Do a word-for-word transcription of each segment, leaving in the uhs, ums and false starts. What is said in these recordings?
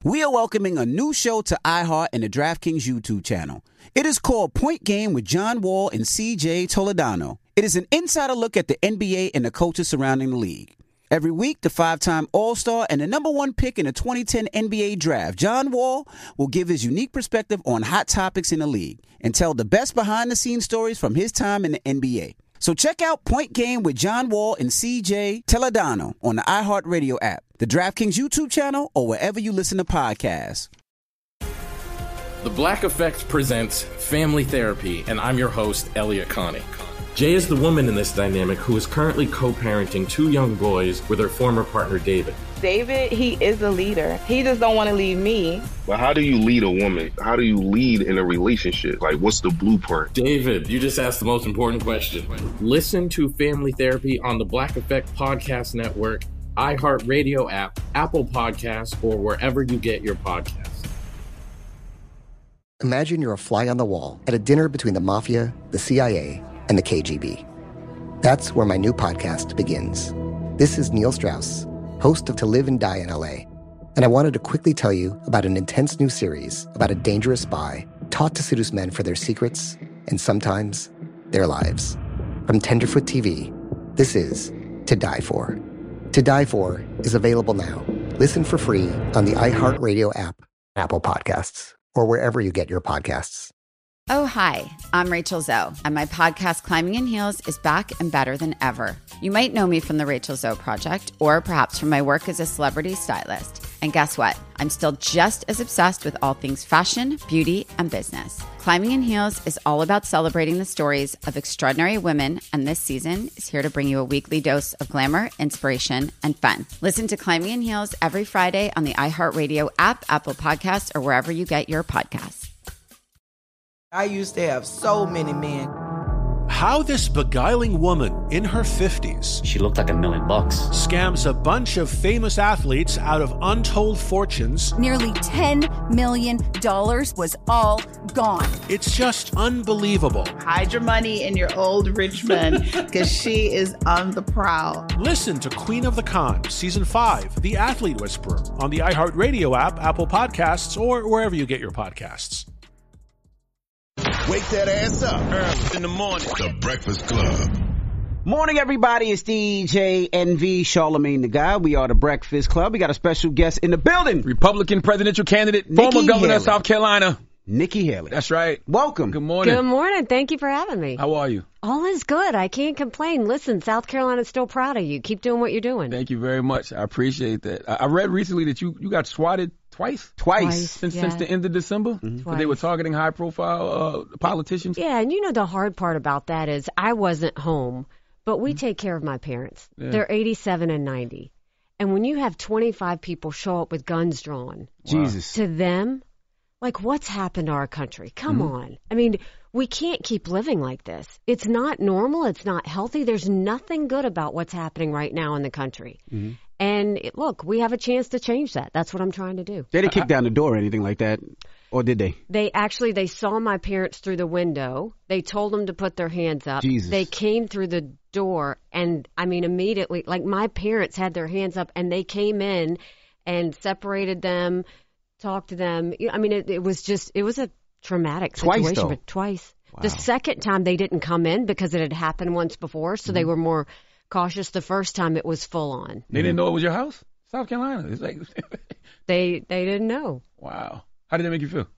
We are welcoming a new show to iHeart and the DraftKings YouTube channel. It is called Point Game with John Wall and C J Toledano. It is an insider look at the N B A and the coaches surrounding the league. Every week, the five-time All-Star and the number one pick in the twenty ten N B A Draft, John Wall, will give his unique perspective on hot topics in the league and tell the best behind-the-scenes stories from his time in the N B A. So check out Point Game with John Wall and C J Toledano on the iHeartRadio app, the DraftKings YouTube channel, or wherever you listen to podcasts. The Black Effect presents Family Therapy, and I'm your host, Elliot Connie. Jay is the woman in this dynamic who is currently co-parenting two young boys with her former partner, David. David, he is a leader. He just don't want to leave me. But how do you lead a woman? How do you lead in a relationship? Like, what's the blueprint? David, you just asked the most important question. Listen to Family Therapy on the Black Effect Podcast Network, iHeartRadio app, Apple Podcasts, or wherever you get your podcasts. Imagine you're a fly on the wall at a dinner between the mafia, the C I A, and the K G B. That's where my new podcast begins. This is Neil Strauss, host of To Live and Die in L A, and I wanted to quickly tell you about an intense new series about a dangerous spy taught to seduce men for their secrets and sometimes their lives. From Tenderfoot T V, this is To Die For. To Die For is available now. Listen for free on the iHeartRadio app, Apple Podcasts, or wherever you get your podcasts. Oh, hi, I'm Rachel Zoe, and my podcast, Climbing in Heels, is back and better than ever. You might know me from the Rachel Zoe Project, or perhaps from my work as a celebrity stylist. And guess what? I'm still just as obsessed with all things fashion, beauty, and business. Climbing in Heels is all about celebrating the stories of extraordinary women, and this season is here to bring you a weekly dose of glamour, inspiration, and fun. Listen to Climbing in Heels every Friday on the iHeartRadio app, Apple Podcasts, or wherever you get your podcasts. I used to have so many men. How this beguiling woman in her fifties, she looked like a million bucks, scams a bunch of famous athletes out of untold fortunes. Nearly ten million dollars was all gone. It's just unbelievable. Hide your money in your old rich man, because she is on the prowl. Listen to Queen of the Con, Season five, The Athlete Whisperer, on the iHeartRadio app, Apple Podcasts, or wherever you get your podcasts. Wake that ass up early in the morning. The Breakfast Club. Morning, everybody. It's D J N V, Charlamagne the Guy. We are the Breakfast Club. We got a special guest in the building. Republican presidential candidate, Nikki former governor Haley. of South Carolina. Nikki Haley. That's right. Welcome. Good morning. Good morning. Thank you for having me. How are you? All is good. I can't complain. Listen, South Carolina's still proud of you. Keep doing what you're doing. Thank you very much. I appreciate that. I I read recently that you, you got swatted twice? Twice. Twice, Since yeah. since the end of December? Mm-hmm. They were targeting high-profile uh, politicians? Yeah, and you know the hard part about that is I wasn't home, but we mm-hmm. take care of my parents. Yeah. They're eighty-seven and ninety. And when you have twenty-five people show up with guns drawn, Jesus, to them, like, what's happened to our country? Come mm-hmm. on. I mean, we can't keep living like this. It's not normal. It's not healthy. There's nothing good about what's happening right now in the country. Mm-hmm. And it, look, we have a chance to change that. That's what I'm trying to do. They didn't kick down the door or anything like that, or did they? They actually, they saw my parents through the window. They told them to put their hands up. Jesus. They came through the door, and I mean, immediately, like my parents had their hands up, and they came in and separated them, talked to them. I mean, it, it was just, it was a traumatic situation. Twice, though. But twice. Wow. The second time they didn't come in because it had happened once before, so mm-hmm. they were more cautious. The first time it was full on. They didn't know it was your house? South Carolina. It's like they they didn't know. Wow. How did that make you feel?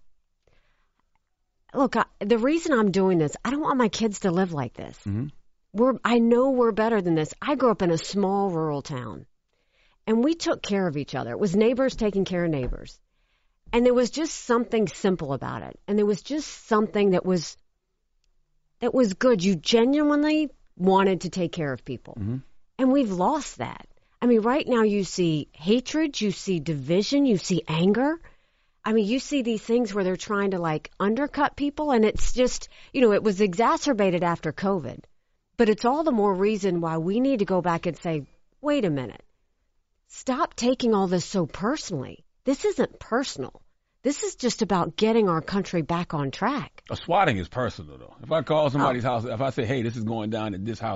Look, I, the reason I'm doing this, I don't want my kids to live like this. Mm-hmm. We're I know we're better than this. I grew up in a small rural town, and we took care of each other. It was neighbors taking care of neighbors. And there was just something simple about it. And there was just something that was that was good. You genuinely wanted to take care of people. Mm-hmm. And we've lost that. I mean, right now you see hatred, you see division, you see anger. I mean, you see these things where they're trying to, like, undercut people, and it's just, you know, it was exacerbated after COVID. But it's all the more reason why we need to go back and say, wait a minute, stop taking all this so personally. This isn't personal. This is just about getting our country back on track. A swatting is personal, though. If I call somebody's oh. house, if I say, hey, this is going down at this house,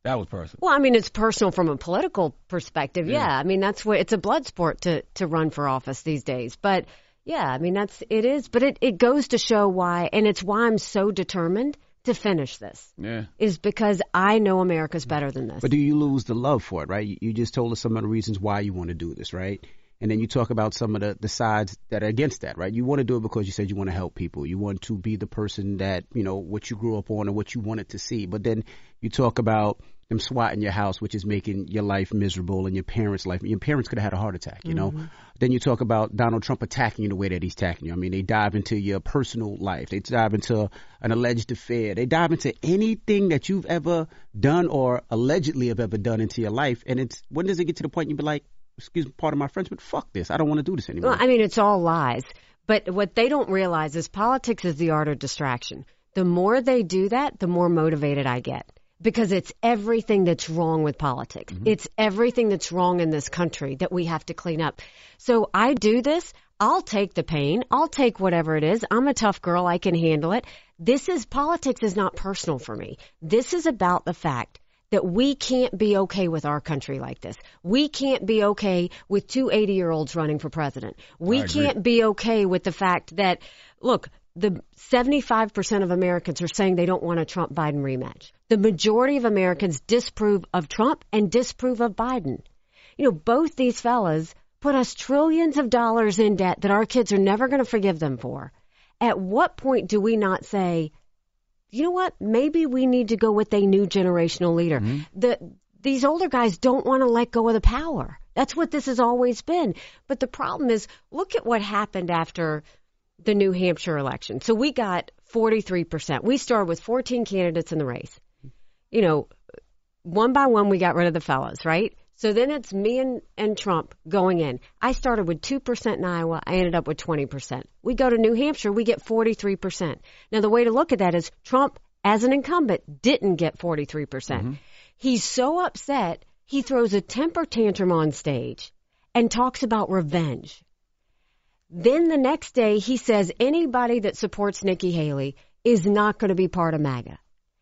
That was personal. Well, I mean, it's personal from a political perspective. Yeah. yeah. I mean, that's what it's a blood sport to, to run for office these days. But yeah, I mean, that's it is. But it, it goes to show why. And it's why I'm so determined to finish this. Yeah. Is because I know America's better than this. But do you lose the love for it, right? You, you just told us some of the reasons why you want to do this, right? And then you talk about some of the, the sides that are against that, right? You want to do it because you said you want to help people. You want to be the person that, you know, what you grew up on and what you wanted to see. But then you talk about them swatting your house, which is making your life miserable and your parents' life. Your parents could have had a heart attack, you know. Mm-hmm. Then you talk about Donald Trump attacking you the way that he's attacking you. I mean, they dive into your personal life. They dive into an alleged affair. They dive into anything that you've ever done or allegedly have ever done into your life. And it's when does it get to the point you be like, excuse me, part of my French, but fuck this. I don't want to do this anymore. Well, I mean, it's all lies. But what they don't realize is politics is the art of distraction. The more they do that, the more motivated I get. Because it's everything that's wrong with politics. Mm-hmm. It's everything that's wrong in this country that we have to clean up. So I do this. I'll take the pain. I'll take whatever it is. I'm a tough girl. I can handle it. This is politics is not personal for me. This is about the fact that we can't be okay with our country like this. We can't be okay with two eighty-year-olds running for president. We can't be okay with the fact that, look, the seventy-five percent of Americans are saying they don't want a Trump-Biden rematch. The majority of Americans disapprove of Trump and disapprove of Biden. You know, both these fellas put us trillions of dollars in debt that our kids are never going to forgive them for. At what point do we not say, you know what, maybe we need to go with a new generational leader? Mm-hmm. The, these older guys don't want to let go of the power. That's what this has always been. But the problem is, look at what happened after the New Hampshire election. So we got forty-three percent. We started with fourteen candidates in the race. You know, one by one, we got rid of the fellas, right? So then it's me and, and Trump going in. I started with two percent in Iowa. I ended up with twenty percent. We go to New Hampshire, we get forty-three percent. Now, the way to look at that is Trump, as an incumbent, didn't get forty-three percent. Mm-hmm. He's so upset, he throws a temper tantrum on stage and talks about revenge. Then the next day, he says anybody that supports Nikki Haley is not going to be part of MAGA.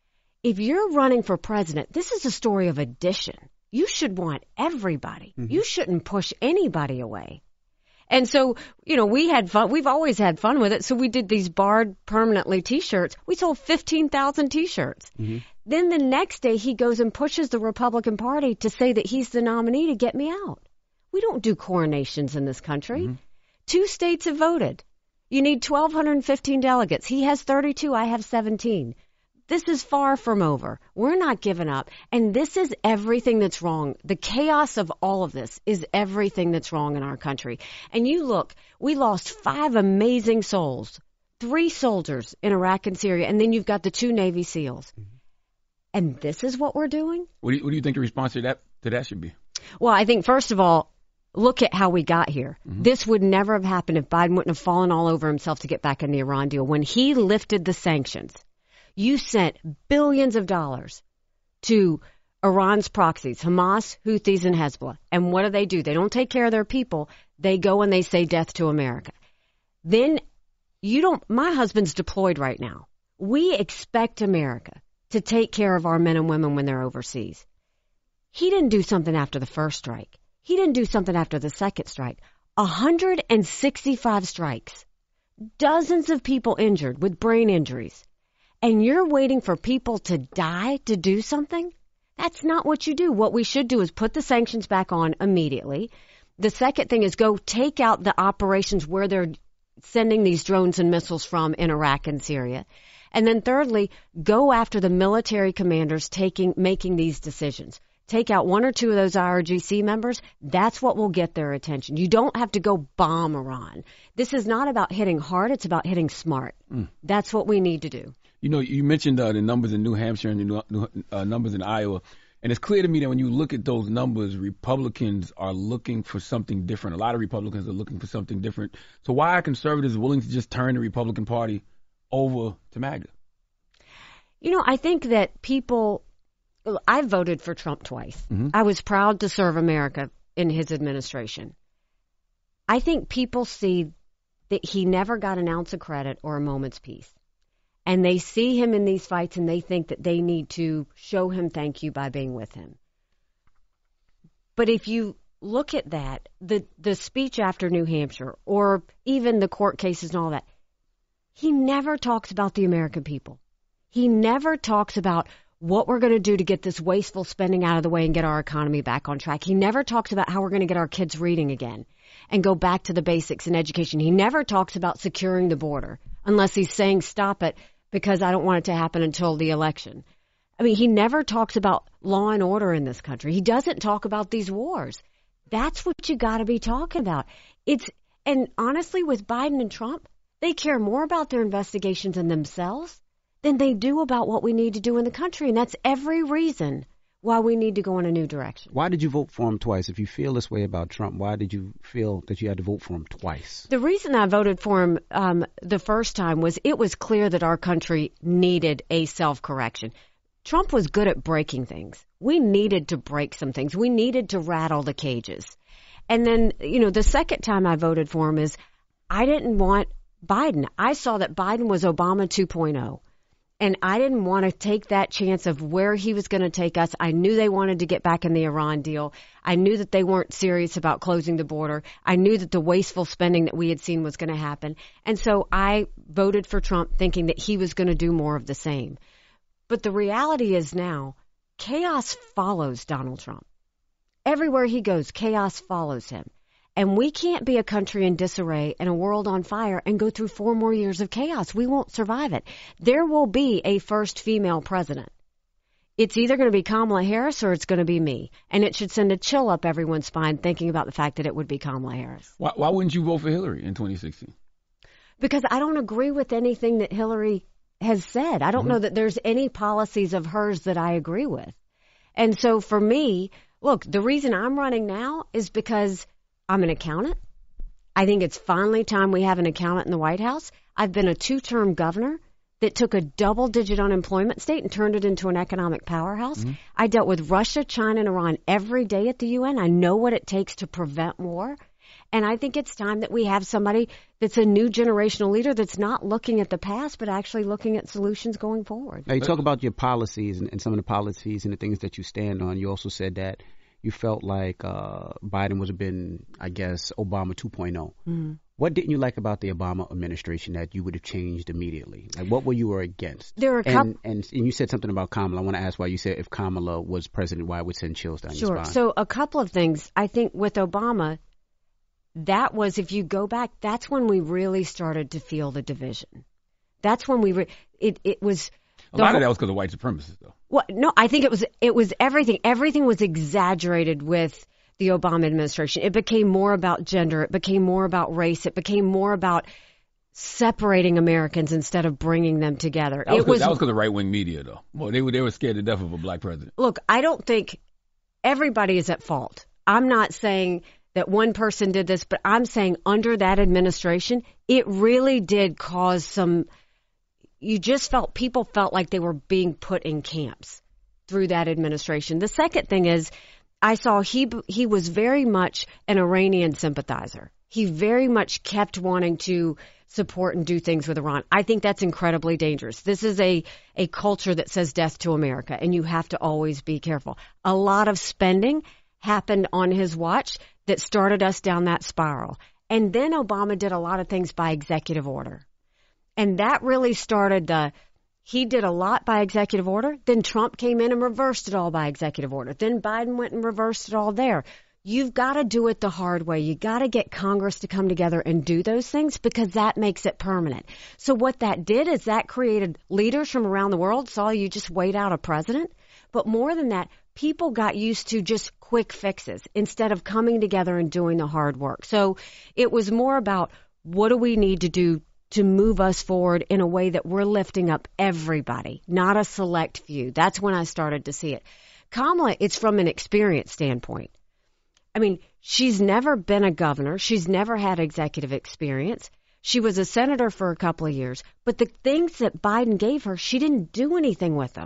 If you're running for president, this is a story of addition. You should want everybody. Mm-hmm. You shouldn't push anybody away. And so, you know, we had fun. We've always had fun with it. So we did these barred permanently T-shirts. We sold fifteen thousand T-shirts. Mm-hmm. Then the next day he goes and pushes the Republican Party to say that he's the nominee to get me out. We don't do coronations in this country. Mm-hmm. Two states have voted. You need one thousand two hundred fifteen delegates. He has thirty-two. I have seventeen. This is far from over. We're not giving up. And this is everything that's wrong. The chaos of all of this is everything that's wrong in our country. And you look, we lost five amazing souls, three soldiers in Iraq and Syria, and then you've got the two Navy SEALs. Mm-hmm. And this is what we're doing? What do you, what do you think the response to that, to that should be? Well, I think, first of all, look at how we got here. Mm-hmm. This would never have happened if Biden wouldn't have fallen all over himself to get back in the Iran deal. When he lifted the sanctions, you sent billions of dollars to Iran's proxies, Hamas, Houthis, and Hezbollah. And what do they do? They don't take care of their people. They go and they say death to America. Then you don't, my husband's deployed right now. We expect America to take care of our men and women when they're overseas. He didn't do something after the first strike. He didn't do something after the second strike. one hundred sixty-five strikes. Dozens of people injured with brain injuries. And you're waiting for people to die to do something? That's not what you do. What we should do is put the sanctions back on immediately. The second thing is go take out the operations where they're sending these drones and missiles from in Iraq and Syria. And then thirdly, go after the military commanders taking, making these decisions. Take out one or two of those I R G C members. That's what will get their attention. You don't have to go bomb Iran. This is not about hitting hard. It's about hitting smart. Mm. That's what we need to do. You know, you mentioned uh, the numbers in New Hampshire and the new, uh, numbers in Iowa. And it's clear to me that when you look at those numbers, Republicans are looking for something different. A lot of Republicans are looking for something different. So why are conservatives willing to just turn the Republican Party over to MAGA? You know, I think that people, I voted for Trump twice. Mm-hmm. I was proud to serve America in his administration. I think people see that he never got an ounce of credit or a moment's peace. And they see him in these fights and they think that they need to show him thank you by being with him. But if you look at that, the, the speech after New Hampshire, or even the court cases and all that, he never talks about the American people. He never talks about what we're going to do to get this wasteful spending out of the way and get our economy back on track. He never talks about how we're going to get our kids reading again and go back to the basics in education. He never talks about securing the border unless he's saying stop it because I don't want it to happen until the election. I mean, he never talks about law and order in this country. He doesn't talk about these wars. That's what you got to be talking about. It's and honestly, with Biden and Trump, they care more about their investigations and themselves than they do about what we need to do in the country. And that's every reason why we need to go in a new direction. Why did you vote for him twice? If you feel this way about Trump, why did you feel that you had to vote for him twice? The reason I voted for him um, the first time was it was clear that our country needed a self-correction. Trump was good at breaking things. We needed to break some things. We needed to rattle the cages. And then, you know, the second time I voted for him is I didn't want Biden. I saw that Biden was Obama two point oh. And I didn't want to take that chance of where he was going to take us. I knew they wanted to get back in the Iran deal. I knew that they weren't serious about closing the border. I knew that the wasteful spending that we had seen was going to happen. And so I voted for Trump thinking that he was going to do more of the same. But the reality is now, chaos follows Donald Trump. Everywhere he goes, chaos follows him. And we can't be a country in disarray and a world on fire and go through four more years of chaos. We won't survive it. There will be a first female president. It's either going to be Kamala Harris or it's going to be me. And it should send a chill up everyone's spine thinking about the fact that it would be Kamala Harris. Why, why wouldn't you vote for Hillary in twenty sixteen? Because I don't agree with anything that Hillary has said. I don't mm-hmm. know that there's any policies of hers that I agree with. And so for me, look, the reason I'm running now is because I'm an accountant. I think it's finally time we have an accountant in the White House. I've been a two-term governor that took a double-digit unemployment state and turned it into an economic powerhouse. Mm-hmm. I dealt with Russia, China, and Iran every day at the U N. I know what it takes to prevent war. And I think it's time that we have somebody that's a new generational leader that's not looking at the past, but actually looking at solutions going forward. Now, you talk about your policies and, and some of the policies and the things that you stand on. You also said that you felt like uh, Biden was a bit, I guess, Obama two point oh. Mm-hmm. What didn't you like about the Obama administration that you would have changed immediately? Like, what were you were against? There were a couple. And, and, and you said something about Kamala. I want to ask why you said if Kamala was president, why it would send chills down sure. your spine. So a couple of things. I think with Obama, that was, if you go back, that's when we really started to feel the division. That's when we, re- it, it was. A lot whole, of that was because of white supremacists, though. Well, no, I think it was it was everything. Everything was exaggerated with the Obama administration. It became more about gender. It became more about race. It became more about separating Americans instead of bringing them together. That was, it was, that was because of right-wing media, though. Well, they were they were scared to death of a black president. Look, I don't think everybody is at fault. I'm not saying that one person did this, but I'm saying under that administration, it really did cause some. You just felt people felt like they were being put in camps through that administration. The second thing is I saw he he was very much an Iranian sympathizer. He very much kept wanting to support and do things with Iran. I think that's incredibly dangerous. This is a, a culture that says death to America, and you have to always be careful. A lot of spending happened on his watch that started us down that spiral. And then Obama did a lot of things by executive order. And that really started the, he did a lot by executive order. Then Trump came in and reversed it all by executive order. Then Biden went and reversed it all there. You've got to do it the hard way. You got to get Congress to come together and do those things because that makes it permanent. So what that did is that created leaders from around the world saw you just wait out a president. But more than that, people got used to just quick fixes instead of coming together and doing the hard work. So it was more about what do we need to do to move us forward in a way that we're lifting up everybody, not a select few. That's when I started to see it. Kamala, it's from an experience standpoint. I mean, she's never been a governor. She's never had executive experience. She was a senator for a couple of years. But the things that Biden gave her, she didn't do anything with them.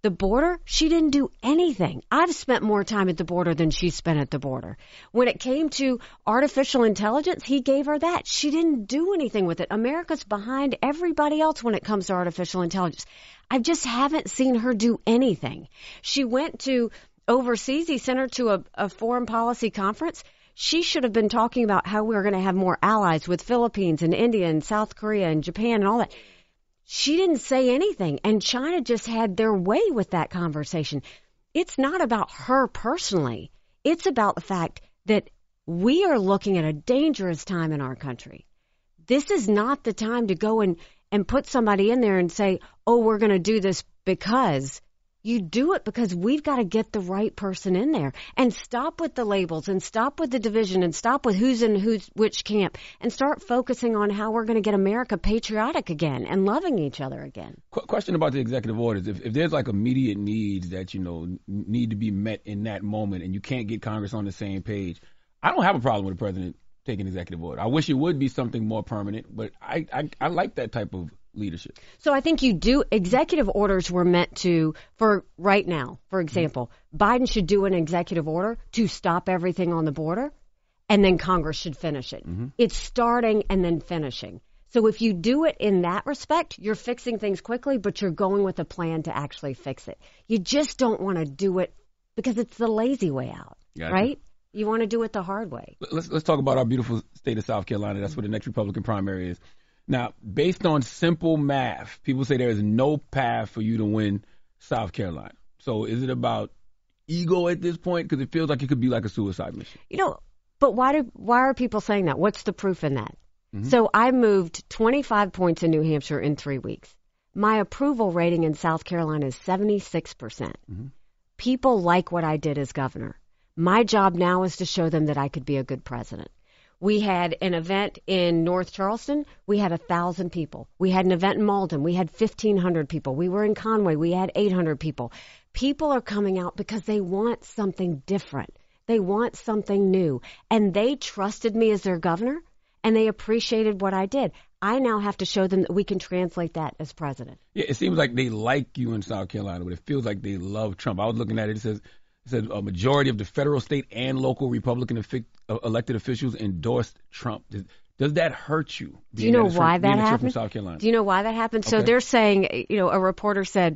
The border, she didn't do anything. I've spent more time at the border than she spent at the border. When it came to artificial intelligence, he gave her that. She didn't do anything with it. America's behind everybody else when it comes to artificial intelligence. I just haven't seen her do anything. She went to overseas. He sent her to a, a foreign policy conference. She should have been talking about how we were going to have more allies with Philippines and India and South Korea and Japan and all that. She didn't say anything, and China just had their way with that conversation. It's not about her personally. It's about the fact that we are looking at a dangerous time in our country. This is not the time to go and, and put somebody in there and say, oh, we're going to do this because. You do it because we've got to get the right person in there and stop with the labels and stop with the division and stop with who's in who's which camp and start focusing on how we're going to get America patriotic again and loving each other again. Qu- question about the executive orders. If, if there's like immediate needs that, you know, need to be met in that moment and you can't get Congress on the same page, I don't have a problem with the president taking executive order. I wish it would be something more permanent, but I, I, I like that type of leadership. So I think you do. Executive orders were meant to, for right now, for example, mm-hmm. Biden should do an executive order to stop everything on the border, and then Congress should finish it. Mm-hmm. It's starting and then finishing. So if you do it in that respect, you're fixing things quickly, but you're going with a plan to actually fix it. You just don't want to do it because it's the lazy way out, gotcha. Right? You want to do it the hard way. Let's let's talk about our beautiful state of South Carolina. That's where the next Republican primary is. Now, based on simple math, people say there is no path for you to win South Carolina. So is it about ego at this point? Because it feels like it could be like a suicide mission. You know, but why do why are people saying that? What's the proof in that? Mm-hmm. So I moved twenty-five points in New Hampshire in three weeks. My approval rating in South Carolina is seventy-six percent. Mm-hmm. People like what I did as governor. My job now is to show them that I could be a good president. We had an event in North Charleston. We had one thousand people. We had an event in Malden. We had fifteen hundred people. We were in Conway. We had eight hundred people. People are coming out because they want something different. They want something new. And they trusted me as their governor, and they appreciated what I did. I now have to show them that we can translate that as president. Yeah, it seems like they like you in South Carolina, but it feels like they love Trump. I was looking at it. It says It said a majority of the federal, state, and local Republican efi- uh, elected officials endorsed Trump. Does, does that hurt you? Do you know that why from, that happened? From South Carolina? Do you know why that happened? Okay. So they're saying, you know, a reporter said,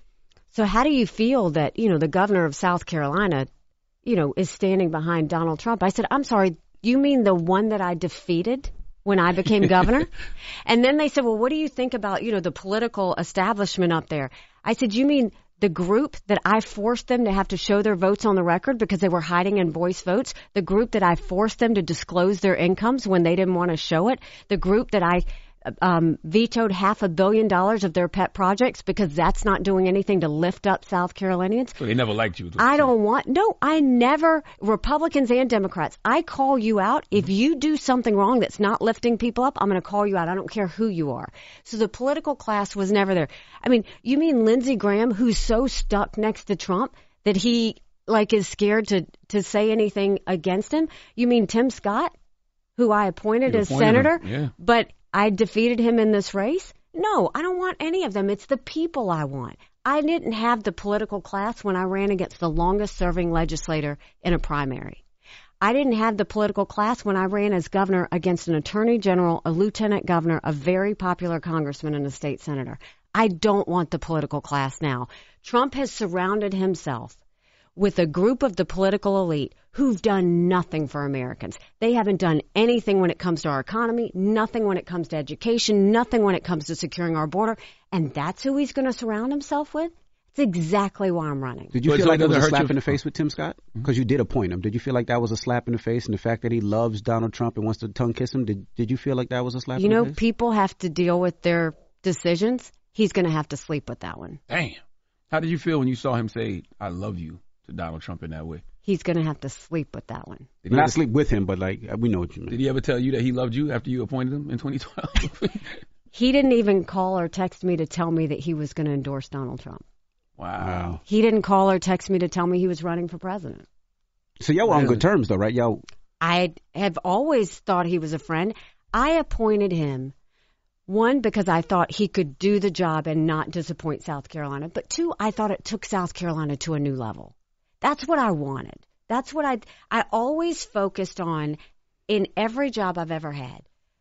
so how do you feel that, you know, the governor of South Carolina, you know, is standing behind Donald Trump? I said, I'm sorry, you mean the one that I defeated when I became governor? And then they said, well, what do you think about, you know, the political establishment up there? I said, you mean the group that I forced them to have to show their votes on the record because they were hiding in voice votes, the group that I forced them to disclose their incomes when they didn't want to show it, the group that I um, vetoed half a billion dollars of their pet projects because that's not doing anything to lift up South Carolinians. So they never liked you. I don't want, no, I never, Republicans and Democrats, I call you out. If you do something wrong that's not lifting people up, I'm going to call you out. I don't care who you are. So the political class was never there. I mean, you mean Lindsey Graham, who's so stuck next to Trump that he like is scared to, to say anything against him? You mean Tim Scott, who I appointed you as appointed senator, yeah. but I defeated him in this race? No, I don't want any of them. It's the people I want. I didn't have the political class when I ran against the longest serving legislator in a primary. I didn't have the political class when I ran as governor against an attorney general, a lieutenant governor, a very popular congressman, and a state senator. I don't want the political class now. Trump has surrounded himself with a group of the political elite who've done nothing for Americans. They haven't done anything when it comes to our economy, nothing when it comes to education, nothing when it comes to securing our border. And that's who he's going to surround himself with? It's exactly why I'm running. Did you but feel so like it was a slap you? in the face with Tim Scott? Because mm-hmm. you did appoint him. Did you feel like that was a slap in the face? And the fact that he loves Donald Trump and wants to tongue kiss him, did, did you feel like that was a slap you in the know, face? You know, people have to deal with their decisions. He's going to have to sleep with that one. Damn. How did you feel when you saw him say, I love you to Donald Trump in that way? He's going to have to sleep with that one. Not ever, sleep with him, but like, we know what you mean. Did he ever tell you that he loved you after you appointed him in twenty twelve? He didn't even call or text me to tell me that he was going to endorse Donald Trump. Wow. He didn't call or text me to tell me he was running for president. So y'all were on good terms though, right? Y'all. I have always thought he was a friend. I appointed him One, because I thought he could do the job and not disappoint South Carolina. But two, I thought it took South Carolina to a new level. That's what I wanted. That's what I, I always focused on in every job I've ever had.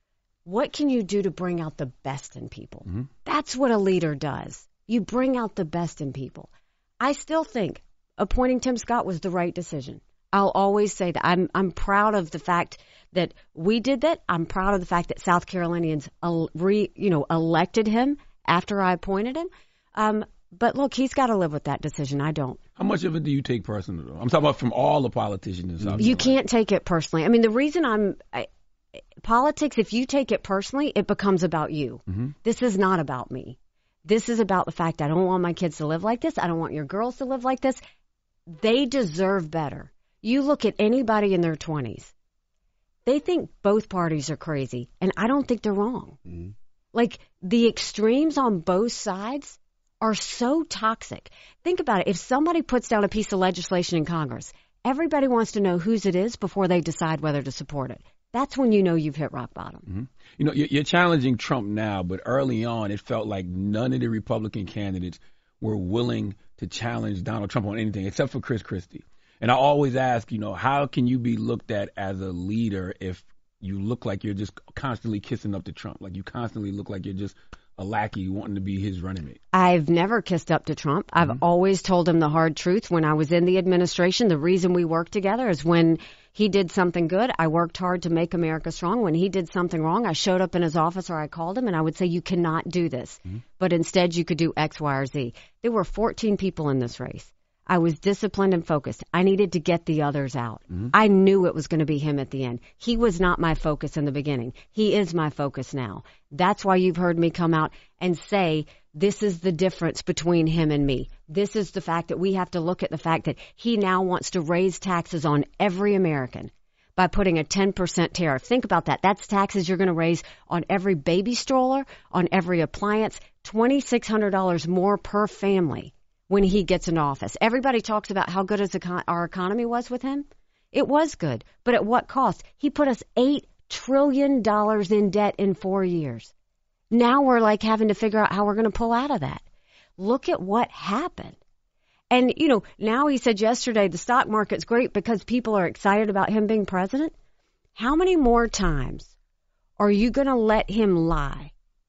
What can you do to bring out the best in people? Mm-hmm. That's what a leader does. You bring out the best in people. I still think appointing Tim Scott was the right decision. I'll always say that. I'm I'm proud of the fact that we did that. I'm proud of the fact that South Carolinians uh, re, you know, elected him after I appointed him. Um, but look, he's got to live with that decision. I don't. How much of it do you take personally? I'm talking about from all the politicians in South Carolina. You can't take it personally. I mean, the reason I'm I, politics, if you take it personally, it becomes about you. Mm-hmm. This is not about me. This is about the fact I don't want my kids to live like this. I don't want your girls to live like this. They deserve better. You look at anybody in their twenties, they think both parties are crazy, and I don't think they're wrong. Mm-hmm. Like, the extremes on both sides are so toxic. Think about it. If somebody puts down a piece of legislation in Congress, everybody wants to know whose it is before they decide whether to support it. That's when you know you've hit rock bottom. Mm-hmm. You know, you're challenging Trump now, but early on it felt like none of the Republican candidates were willing to challenge Donald Trump on anything except for Chris Christie. And I always ask, you know, how can you be looked at as a leader if you look like you're just constantly kissing up to Trump? Like, you constantly look like you're just a lackey wanting to be his running mate. I've never kissed up to Trump. I've mm-hmm. always told him the hard truth. When I was in the administration, the reason we worked together is when he did something good, I worked hard to make America strong. When he did something wrong, I showed up in his office or I called him and I would say, you cannot do this. Mm-hmm. But instead you could do X, Y, or Z. There were fourteen people in this race. I was disciplined and focused. I needed to get the others out. Mm-hmm. I knew it was going to be him at the end. He was not my focus in the beginning. He is my focus now. That's why you've heard me come out and say, this is the difference between him and me. This is the fact that we have to look at the fact that he now wants to raise taxes on every American by putting a ten percent tariff. Think about that. That's taxes you're going to raise on every baby stroller, on every appliance, two thousand six hundred dollars more per family. When he gets in office. Everybody talks about how good his econ- our economy was with him. It was good. But at what cost? He put us eight trillion dollars in debt in four years. Now we're like having to figure out how we're going to pull out of that. Look at what happened. And, you know, now he said yesterday the stock market's great because people are excited about him being president. How many more times are you going to let him lie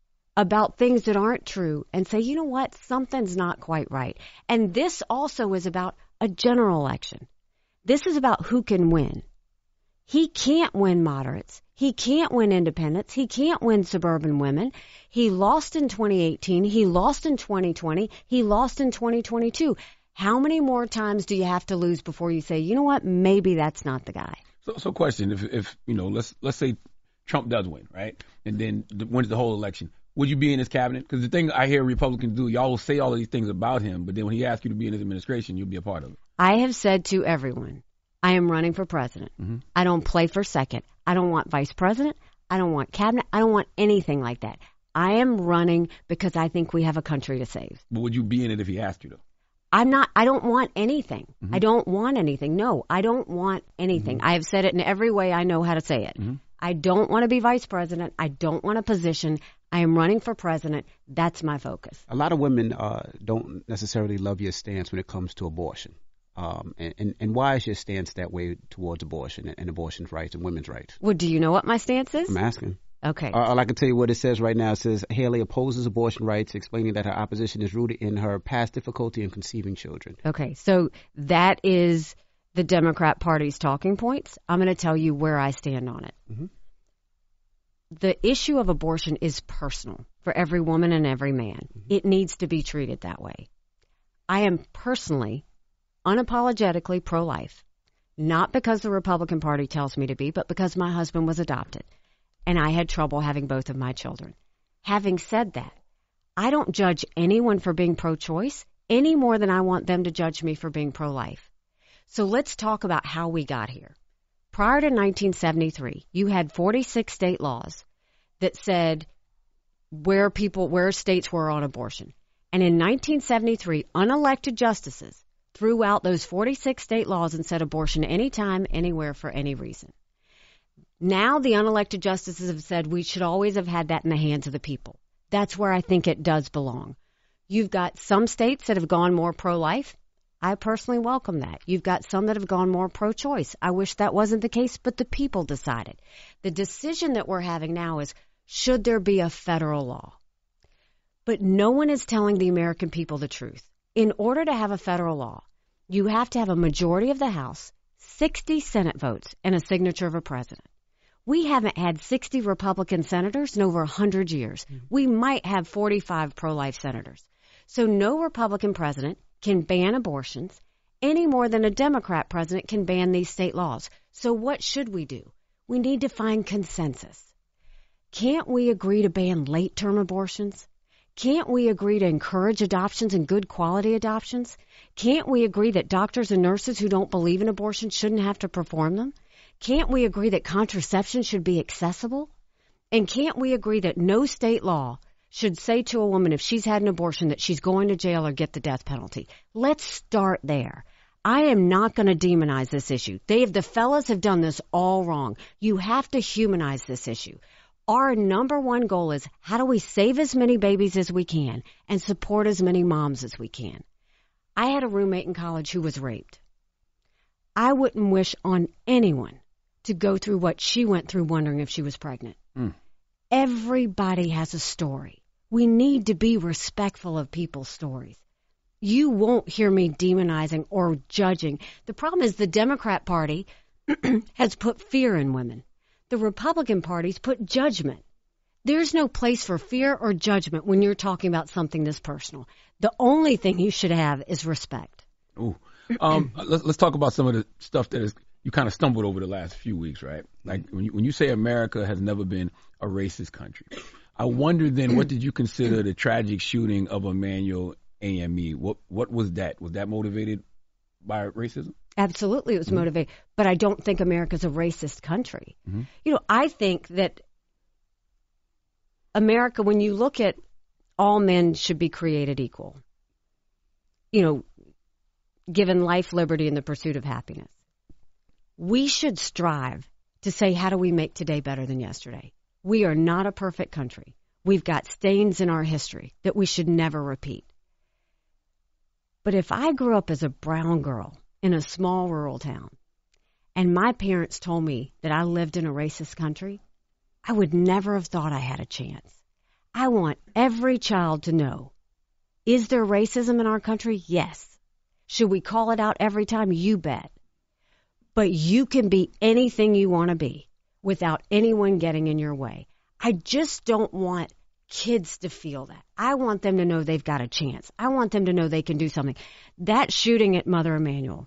about things that aren't true and say, you know what, something's not quite right? And this also is about a general election. This is about who can win. He can't win moderates. He can't win independents. He can't win suburban women. He lost in twenty eighteen. He lost in twenty twenty. He lost in twenty twenty-two. How many more times do you have to lose before you say, you know what, maybe that's not the guy? So, so question, if, if you know, let's let's say Trump does win, right, and then wins the whole election. Would you be in his cabinet? Because the thing I hear Republicans do, y'all will say all of these things about him, but then when he asks you to be in his administration, you'll be a part of it. I have said to everyone, I am running for president. Mm-hmm. I don't play for second. I don't want vice president. I don't want cabinet. I don't want anything like that. I am running because I think we have a country to save. But would you be in it if he asked you, though? I'm not, I don't want anything. Mm-hmm. I don't want anything. No, I don't want anything. Mm-hmm. I have said it in every way I know how to say it. Mm-hmm. I don't want to be vice president. I don't want a position. I am running for president. That's my focus. A lot of women uh, don't necessarily love your stance when it comes to abortion. Um, and, and, and why is your stance that way towards abortion and, and abortion rights and women's rights? Well, do you know what my stance is? I'm asking. Okay. Uh, all I can tell you what it says right now. It says Haley opposes abortion rights, explaining that her opposition is rooted in her past difficulty in conceiving children. Okay. So that is the Democrat Party's talking points. I'm going to tell you where I stand on it. Mm-hmm. The issue of abortion is personal for every woman and every man. Mm-hmm. It needs to be treated that way. I am personally, unapologetically pro-life, not because the Republican Party tells me to be, but because my husband was adopted, and I had trouble having both of my children. Having said that, I don't judge anyone for being pro-choice any more than I want them to judge me for being pro-life. So let's talk about how we got here. Prior to nineteen seventy-three, you had forty-six state laws that said where people, where states were on abortion. And in nineteen seventy-three, unelected justices threw out those forty-six state laws and said abortion anytime, anywhere, for any reason. Now the unelected justices have said we should always have had that in the hands of the people. That's where I think it does belong. You've got some states that have gone more pro-life. I personally welcome that. You've got some that have gone more pro-choice. I wish that wasn't the case, but the people decided. The decision that we're having now is, should there be a federal law? But no one is telling the American people the truth. In order to have a federal law, you have to have a majority of the House, sixty Senate votes, and a signature of a president. We haven't had sixty Republican senators in over one hundred years. Mm-hmm. We might have forty-five pro-life senators. So no Republican president can ban abortions any more than a Democrat president can ban these state laws. So what should we do? We need to find consensus. Can't we agree to ban late-term abortions? Can't we agree to encourage adoptions and good quality adoptions? Can't we agree that doctors and nurses who don't believe in abortion shouldn't have to perform them? Can't we agree that contraception should be accessible? And can't we agree that no state law should say to a woman if she's had an abortion that she's going to jail or get the death penalty? Let's start there. I am not going to demonize this issue. They have, the fellas have done this all wrong. You have to humanize this issue. Our number one goal is, how do we save as many babies as we can and support as many moms as we can? I had a roommate in college who was raped. I wouldn't wish on anyone to go through what she went through wondering if she was pregnant. Mm. Everybody has a story. We need to be respectful of people's stories. You won't hear me demonizing or judging. The problem is the Democrat Party has put fear in women. The Republican Party's put judgment. There's no place for fear or judgment when you're talking about something this personal. The only thing you should have is respect. Ooh. Um, let's, let's talk about some of the stuff that is, you kind of stumbled over the last few weeks, right? Like when you, when you say America has never been a racist country, I wonder then, what did you consider the tragic shooting of Emmanuel A M E? What what was that? Was that motivated by racism? Absolutely, it was mm-hmm. motivated. But I don't think America's a racist country. Mm-hmm. You know, I think that America, when you look at all men should be created equal, you know, given life, liberty, and the pursuit of happiness, we should strive to say, how do we make today better than yesterday? We are not a perfect country. We've got stains in our history that we should never repeat. But if I grew up as a brown girl in a small rural town, and my parents told me that I lived in a racist country, I would never have thought I had a chance. I want every child to know, is there racism in our country? Yes. Should we call it out every time? You bet. But you can be anything you want to be without anyone getting in your way. I just don't want kids to feel that. I want them to know they've got a chance. I want them to know they can do something. That shooting at Mother Emanuel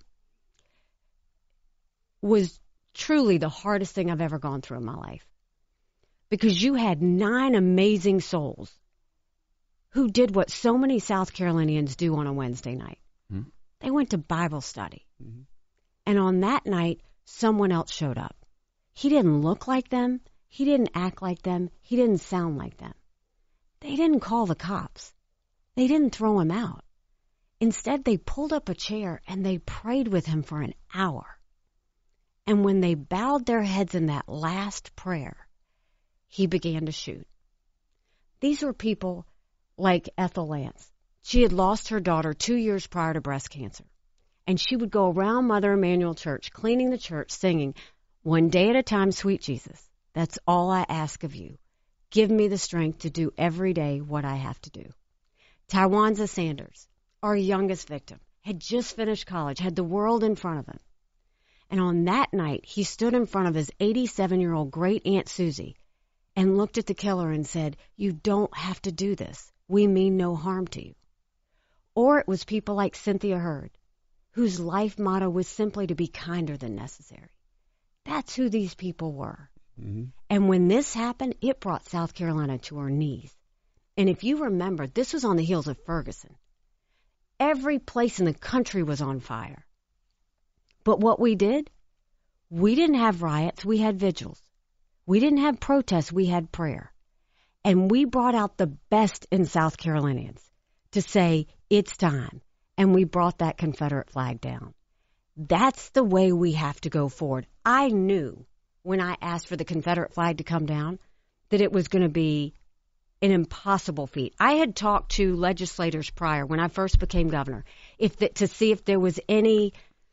was truly the hardest thing I've ever gone through in my life. Because you had nine amazing souls who did what so many South Carolinians do on a Wednesday night. Mm-hmm. They went to Bible study. Mm-hmm. And on that night, someone else showed up. He didn't look like them. He didn't act like them. He didn't sound like them. They didn't call the cops. They didn't throw him out. Instead, they pulled up a chair and they prayed with him for an hour. And when they bowed their heads in that last prayer, he began to shoot. These were people like Ethel Lance. She had lost her daughter two years prior to breast cancer. And she would go around Mother Emanuel Church, cleaning the church, singing, "One day at a time, sweet Jesus. That's all I ask of you. Give me the strength to do every day what I have to do." Tywanza Sanders, our youngest victim, had just finished college, had the world in front of him. And on that night, he stood in front of his eighty-seven-year-old great-aunt Susie and looked at the killer and said, "You don't have to do this. We mean no harm to you." Or it was people like Cynthia Hurd, whose life motto was simply to be kinder than necessary. That's who these people were. Mm-hmm. And when this happened, it brought South Carolina to her knees. And if you remember, this was on the heels of Ferguson. Every place in the country was on fire. But what we did, we didn't have riots, we had vigils. We didn't have protests, we had prayer. And we brought out the best in South Carolinians to say, it's time. And we brought that Confederate flag down. That's the way we have to go forward. I knew when I asked for the Confederate flag to come down that it was going to be an impossible feat. I had talked to legislators prior when I first became governor if the, to see if there was any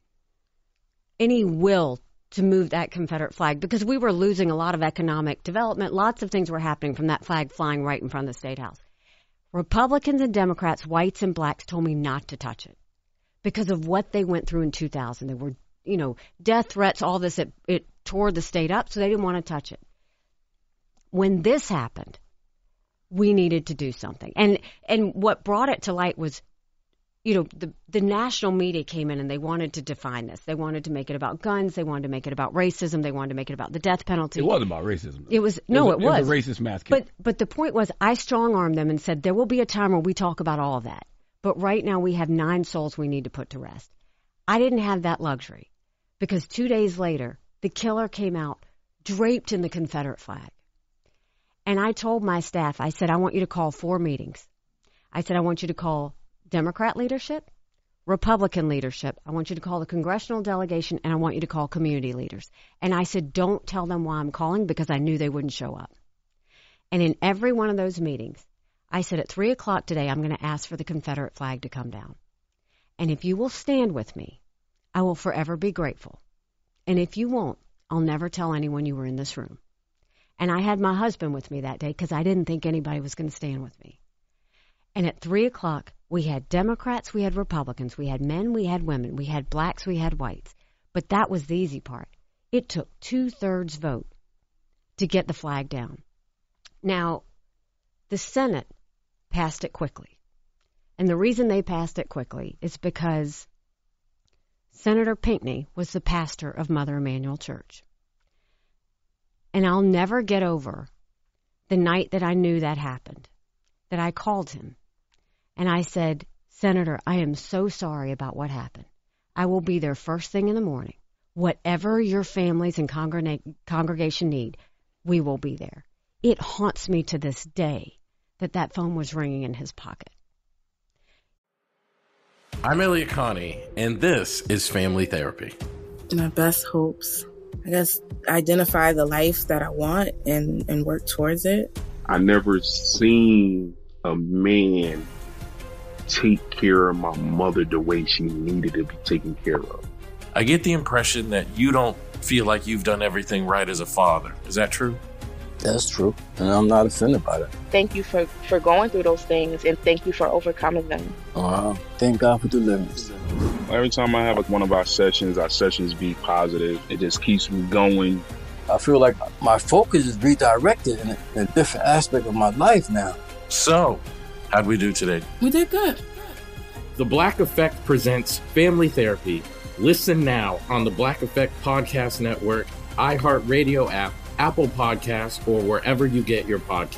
any will to move that Confederate flag, because we were losing a lot of economic development. Lots of things were happening from that flag flying right in front of the State House. Republicans and Democrats, whites and blacks, told me not to touch it because of what they went through in two thousand. There were, you know, death threats, all this. It, it tore the state up, so they didn't want to touch it. When this happened, we needed to do something. And and what brought it to light was, you know, the, the national media came in and they wanted to define this. They wanted to make it about guns. They wanted to make it about racism. They wanted to make it about the death penalty. It wasn't about racism. It was, no, it was. It was. It was a racist mass killing. But, but the point was, I strong-armed them and said, there will be a time where we talk about all of that. But right now we have nine souls we need to put to rest. I didn't have that luxury because two days later, the killer came out draped in the Confederate flag. And I told my staff, I said, I want you to call four meetings. I said, I want you to call Democrat leadership, Republican leadership. I want you to call the congressional delegation, and I want you to call community leaders. And I said, don't tell them why I'm calling, because I knew they wouldn't show up. And in every one of those meetings, I said, at three o'clock today, I'm going to ask for the Confederate flag to come down. And if you will stand with me, I will forever be grateful. And if you won't, I'll never tell anyone you were in this room. And I had my husband with me that day because I didn't think anybody was going to stand with me. And at three o'clock, we had Democrats, we had Republicans, we had men, we had women, we had blacks, we had whites. But that was the easy part. It took two-thirds vote to get the flag down. Now, the Senate passed it quickly. And the reason they passed it quickly is because Senator Pinckney was the pastor of Mother Emanuel Church. And I'll never get over the night that I knew that happened, that I called him. And I said, Senator, I am so sorry about what happened. I will be there first thing in the morning. Whatever your families and congreg- congregation need, we will be there. It haunts me to this day that that phone was ringing in his pocket. I'm Elliot Connie, and this is Family Therapy. My best hopes, I guess, identify the life that I want and, and work towards it. I never seen a man take care of my mother the way she needed to be taken care of. I get the impression that you don't feel like you've done everything right as a father. Is that true? That's true, and I'm not offended by that. Thank you for, for going through those things, and thank you for overcoming them. Wow. Thank God for deliverance. Every time I have like one of our sessions, our sessions be positive. It just keeps me going. I feel like my focus is redirected in a, in a different aspect of my life now. So, how'd we do today? We did good. The Black Effect presents Family Therapy. Listen now on the Black Effect Podcast Network, iHeartRadio app, Apple Podcasts, or wherever you get your podcasts.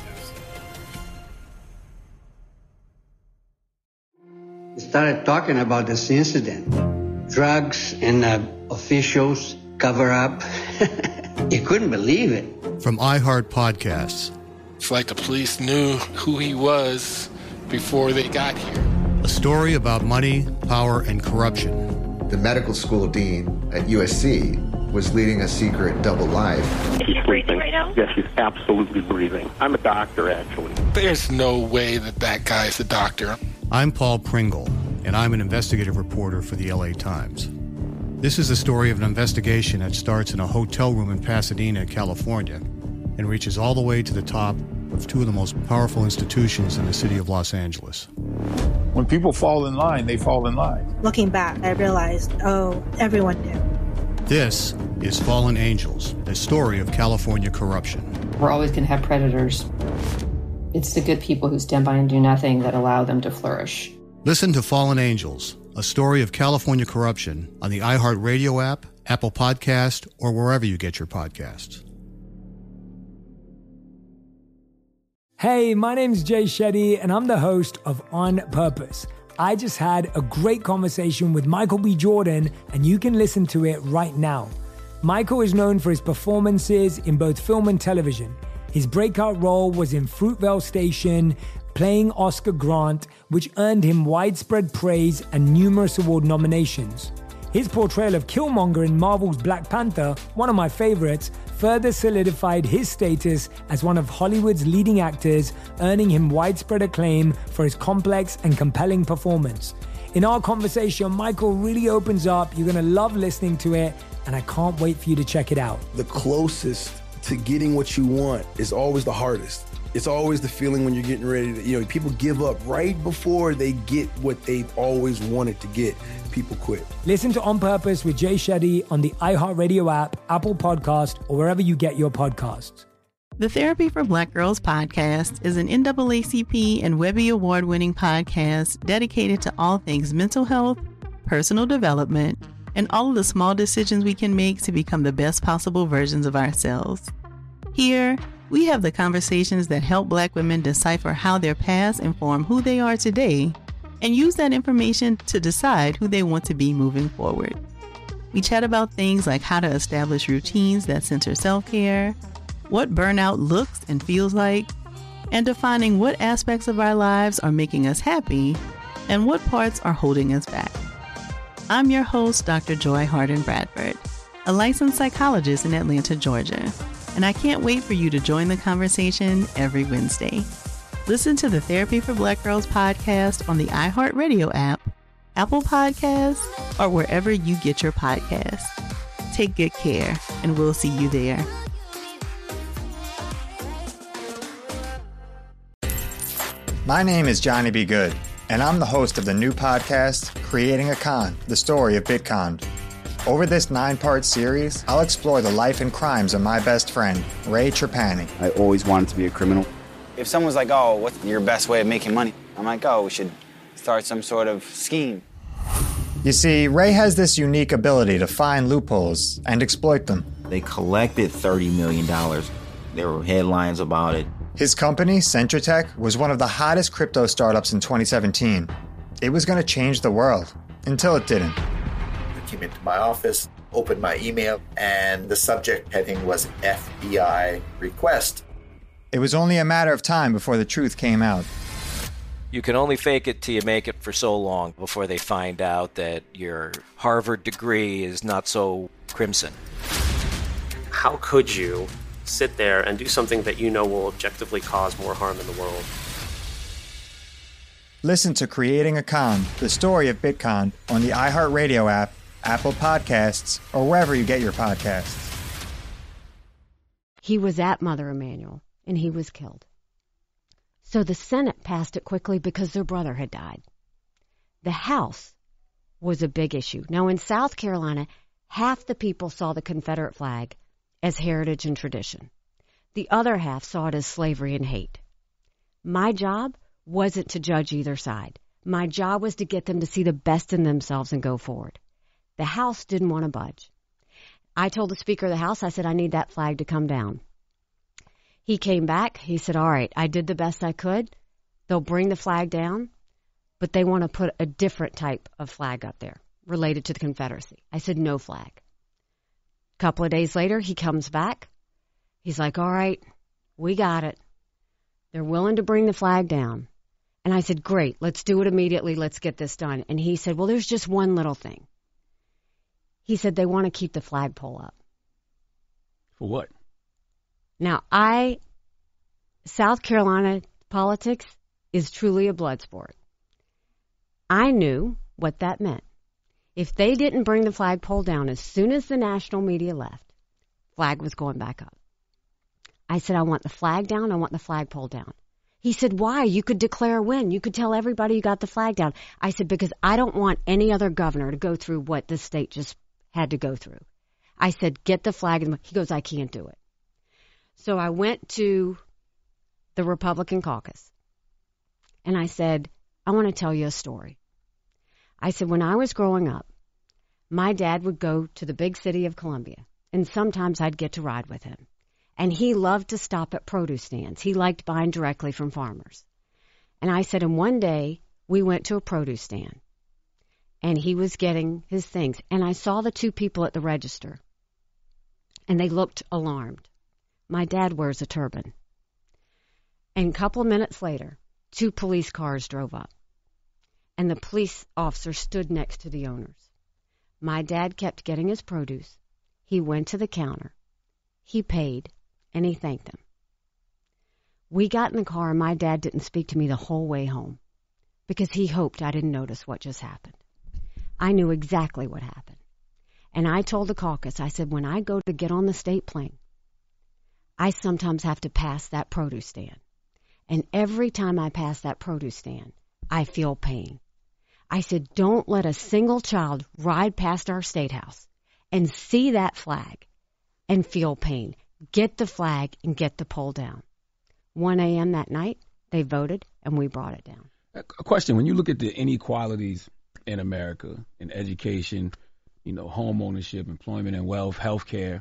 We started talking about this incident. Drugs and uh, officials cover up. You couldn't believe it. From iHeart Podcasts. It's like the police knew who he was before they got here. A story about money, power, and corruption. The medical school dean at U S C was leading a secret double life. She's breathing right now? Yes, she's absolutely breathing. I'm a doctor, actually. There's no way that that guy's a doctor. I'm Paul Pringle, and I'm an investigative reporter for the L A Times. This is the story of an investigation that starts in a hotel room in Pasadena, California, and reaches all the way to the top of two of the most powerful institutions in the city of Los Angeles. When people fall in line, they fall in line. Looking back, I realized, oh, everyone knew. This is Fallen Angels, a story of California corruption. We're always going to have predators. It's the good people who stand by and do nothing that allow them to flourish. Listen to Fallen Angels, a story of California corruption on the iHeartRadio app, Apple Podcast, or wherever you get your podcasts. Hey, my name's Jay Shetty, and I'm the host of On Purpose. I just had a great conversation with Michael B. Jordan, and you can listen to it right now. Michael is known for his performances in both film and television. His breakout role was in Fruitvale Station, playing Oscar Grant, which earned him widespread praise and numerous award nominations. His portrayal of Killmonger in Marvel's Black Panther, one of my favorites, further solidified his status as one of Hollywood's leading actors, earning him widespread acclaim for his complex and compelling performance. In our conversation, Michael really opens up. You're going to love listening to it, and I can't wait for you to check it out. The closest to getting what you want is always the hardest. It's always the feeling when you're getting ready to, you know, people give up right before they get what they've always wanted to get. People quit. Listen to On Purpose with Jay Shetty on the iHeartRadio app, Apple Podcast, or wherever you get your podcasts. The Therapy for Black Girls podcast is an N double A C P and Webby Award-winning podcast dedicated to all things mental health, personal development, and all of the small decisions we can make to become the best possible versions of ourselves. Here, we have the conversations that help Black women decipher how their past inform who they are today and use that information to decide who they want to be moving forward. We chat about things like how to establish routines that center self-care, what burnout looks and feels like, and defining what aspects of our lives are making us happy and what parts are holding us back. I'm your host, Doctor Joy Harden Bradford, a licensed psychologist in Atlanta, Georgia, and I can't wait for you to join the conversation every Wednesday. Listen to the Therapy for Black Girls podcast on the iHeartRadio app, Apple Podcasts, or wherever you get your podcasts. Take good care, and we'll see you there. My name is Johnny B. Good, and I'm the host of the new podcast, Creating a Con, the story of Bitcon. Over this nine-part series, I'll explore the life and crimes of my best friend, Ray Trapani. I always wanted to be a criminal. If someone's like, oh, what's your best way of making money? I'm like, oh, we should start some sort of scheme. You see, Ray has this unique ability to find loopholes and exploit them. They collected thirty million dollars. There were headlines about it. His company, Centratech, was one of the hottest crypto startups in twenty seventeen. It was going to change the world, until it didn't. I came into my office, opened my email, and the subject heading was F B I request. It was only a matter of time before the truth came out. You can only fake it till you make it for so long before they find out that your Harvard degree is not so crimson. How could you sit there and do something that you know will objectively cause more harm in the world? Listen to Creating a Con, the story of Bitcon, on the iHeartRadio app, Apple Podcasts, or wherever you get your podcasts. He was at Mother Emanuel, and he was killed. So the Senate passed it quickly because their brother had died. The House was a big issue. Now, in South Carolina, half the people saw the Confederate flag as heritage and tradition. The other half saw it as slavery and hate. My job wasn't to judge either side. My job was to get them to see the best in themselves and go forward. The House didn't want to budge. I told the Speaker of the House, I said, I need that flag to come down. He came back. He said, all right, I did the best I could. They'll bring the flag down, but they want to put a different type of flag up there related to the Confederacy. I said, no flag. A couple of days later, he comes back. He's like, all right, we got it. They're willing to bring the flag down. And I said, great, let's do it immediately. Let's get this done. And he said, well, there's just one little thing. He said they want to keep the flagpole up. For what? Now, I, South Carolina politics is truly a blood sport. I knew what that meant. If they didn't bring the flagpole down as soon as the national media left, flag was going back up. I said, I want the flag down. I want the flagpole down. He said, why? You could declare a win. You could tell everybody you got the flag down. I said, because I don't want any other governor to go through what this state just had to go through. I said, get the flag. He goes, I can't do it. So I went to the Republican caucus, and I said, I want to tell you a story. I said, when I was growing up, my dad would go to the big city of Columbia, and sometimes I'd get to ride with him. And he loved to stop at produce stands. He liked buying directly from farmers. And I said, and one day we went to a produce stand, and he was getting his things. And I saw the two people at the register, and they looked alarmed. My dad wears a turban. And a couple of minutes later, two police cars drove up, and the police officer stood next to the owners. My dad kept getting his produce. He went to the counter. He paid, and he thanked them. We got in the car, and my dad didn't speak to me the whole way home because he hoped I didn't notice what just happened. I knew exactly what happened. And I told the caucus, I said, when I go to get on the state plane, I sometimes have to pass that produce stand. And every time I pass that produce stand, I feel pain. I said, don't let a single child ride past our state house and see that flag and feel pain. Get the flag and get the pole down. one a.m. that night, they voted, and we brought it down. A question, when you look at the inequalities in America, in education, you know, home ownership, employment and wealth, healthcare,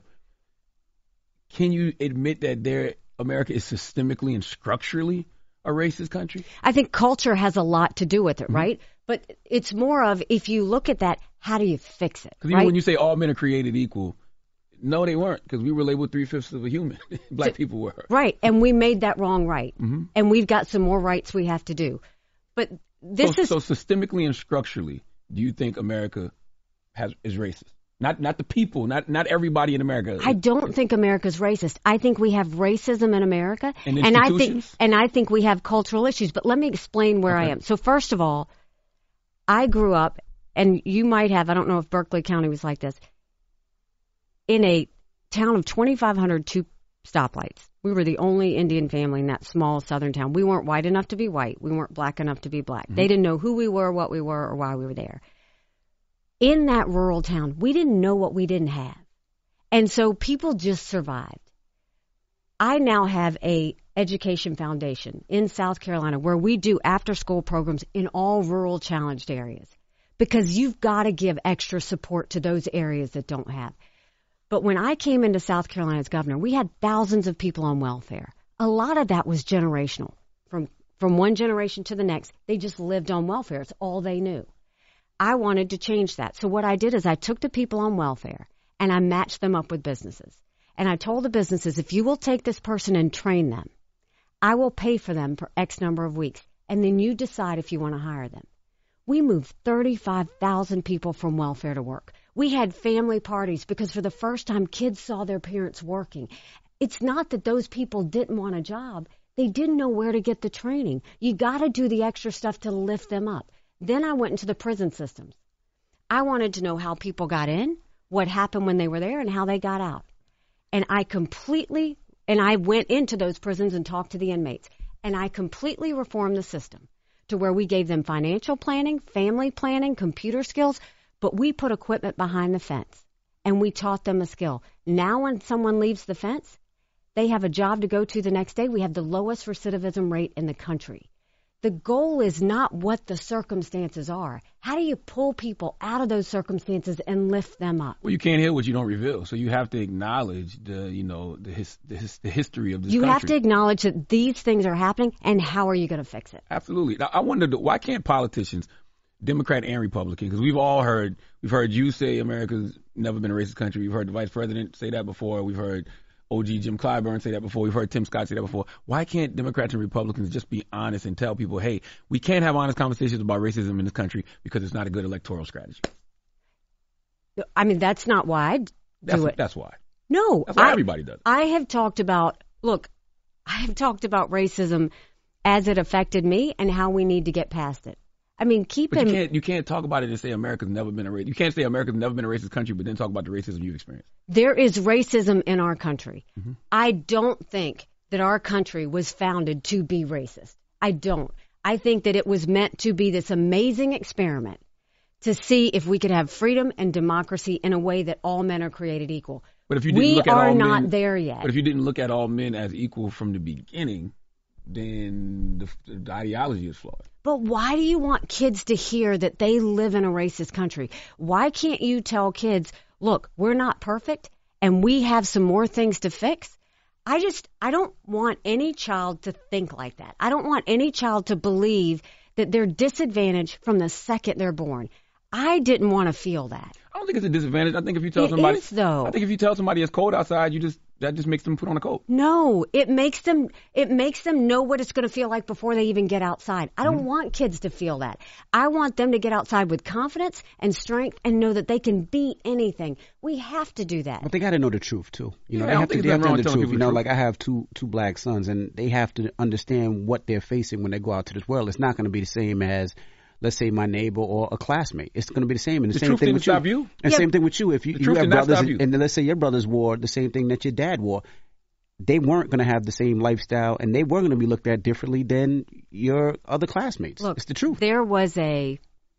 can you admit that there America is systemically and structurally a racist country? I think culture has a lot to do with it, mm-hmm. right? But it's more of, if you look at that, how do you fix it? Because even right? when you say all men are created equal, no, they weren't, because we were labeled three-fifths of a human. Black so, people were. Right, and we made that wrong right. Mm-hmm. And we've got some more rights we have to do. But this so, is... So systemically and structurally, do you think America has is racist? Not not the people, not not everybody in America. I don't think America's racist. I think we have racism in America, and, and I think and I think we have cultural issues. But let me explain where okay. I am. So first of all, I grew up, and you might have, I don't know if Berkeley County was like this, in a town of twenty-five hundred two stoplights. We were the only Indian family in that small southern town. We weren't white enough to be white. We weren't black enough to be black. Mm-hmm. They didn't know who we were, what we were, or why we were there. In that rural town, we didn't know what we didn't have. And so people just survived. I now have a education foundation in South Carolina where we do after-school programs in all rural challenged areas because you've got to give extra support to those areas that don't have. But when I came into South Carolina as governor, we had thousands of people on welfare. A lot of that was generational. From, from one generation to the next, they just lived on welfare. It's all they knew. I wanted to change that. So what I did is I took the people on welfare and I matched them up with businesses. And I told the businesses, if you will take this person and train them, I will pay for them for X number of weeks. And then you decide if you want to hire them. We moved thirty-five thousand people from welfare to work. We had family parties because for the first time, kids saw their parents working. It's not that those people didn't want a job. They didn't know where to get the training. You got to do the extra stuff to lift them up. Then I went into the prison systems. I wanted to know how people got in, what happened when they were there, and how they got out. And I completely, and I went into those prisons and talked to the inmates, and I completely reformed the system to where we gave them financial planning, family planning, computer skills, but we put equipment behind the fence, and we taught them a skill. Now when someone leaves the fence, they have a job to go to the next day. We have the lowest recidivism rate in the country. The goal is not what the circumstances are. How do you pull people out of those circumstances and lift them up? Well, you can't heal what you don't reveal. So you have to acknowledge the, you know, the his, the, his, the history of this you country. You have to acknowledge that these things are happening, and how are you going to fix it? Absolutely. Now, I wonder, why can't politicians, Democrat and Republican, because we've all heard, we've heard you say America's never been a racist country. We've heard the vice president say that before. We've heard O G Jim Clyburn say that before. We've heard Tim Scott say that before. Why can't Democrats and Republicans just be honest and tell people, hey, we can't have honest conversations about racism in this country because it's not a good electoral strategy? I mean, that's not why I do that's, it. That's why. No. That's why I, everybody does. I have talked about, look, I have talked about racism as it affected me and how we need to get past it. I mean, keep but in... you can't, you can't talk about it and say America's never been a racist. You can't say America's never been a racist country, but then talk about the racism you've experienced. There is racism in our country. Mm-hmm. I don't think that our country was founded to be racist. I don't. I think that it was meant to be this amazing experiment to see if we could have freedom and democracy in a way that all men are created equal. But if you didn't we look at are all not men, there yet. But if you didn't look at all men as equal from the beginning, then the, the ideology is flawed. But why do you want kids to hear that they live in a racist country? Why can't you tell kids, look, we're not perfect and we have some more things to fix? I just, I don't want any child to think like that. I don't want any child to believe that they're disadvantaged from the second they're born. I didn't want to feel that. I don't think it's a disadvantage. I think if you tell it somebody, is, though. I think if you tell somebody it's cold outside, you just that just makes them put on a coat. No, it makes them it makes them know what it's going to feel like before they even get outside. I don't mm-hmm. want kids to feel that. I want them to get outside with confidence and strength and know that they can beat anything. We have to do that. But they got to know the truth too. You know, yeah, they have to, they have to know the truth. You know, truth. like I have two two black sons, and they have to understand what they're facing when they go out to this world. It's not going to be the same as, let's say, my neighbor or a classmate. It's going to be the same. And the, the same thing with you. you. And yeah. same thing with you. If you, you have brothers, and, and let's say your brothers wore the same thing that your dad wore, they weren't going to have the same lifestyle, and they were going to be looked at differently than your other classmates. Look, it's the truth. There was a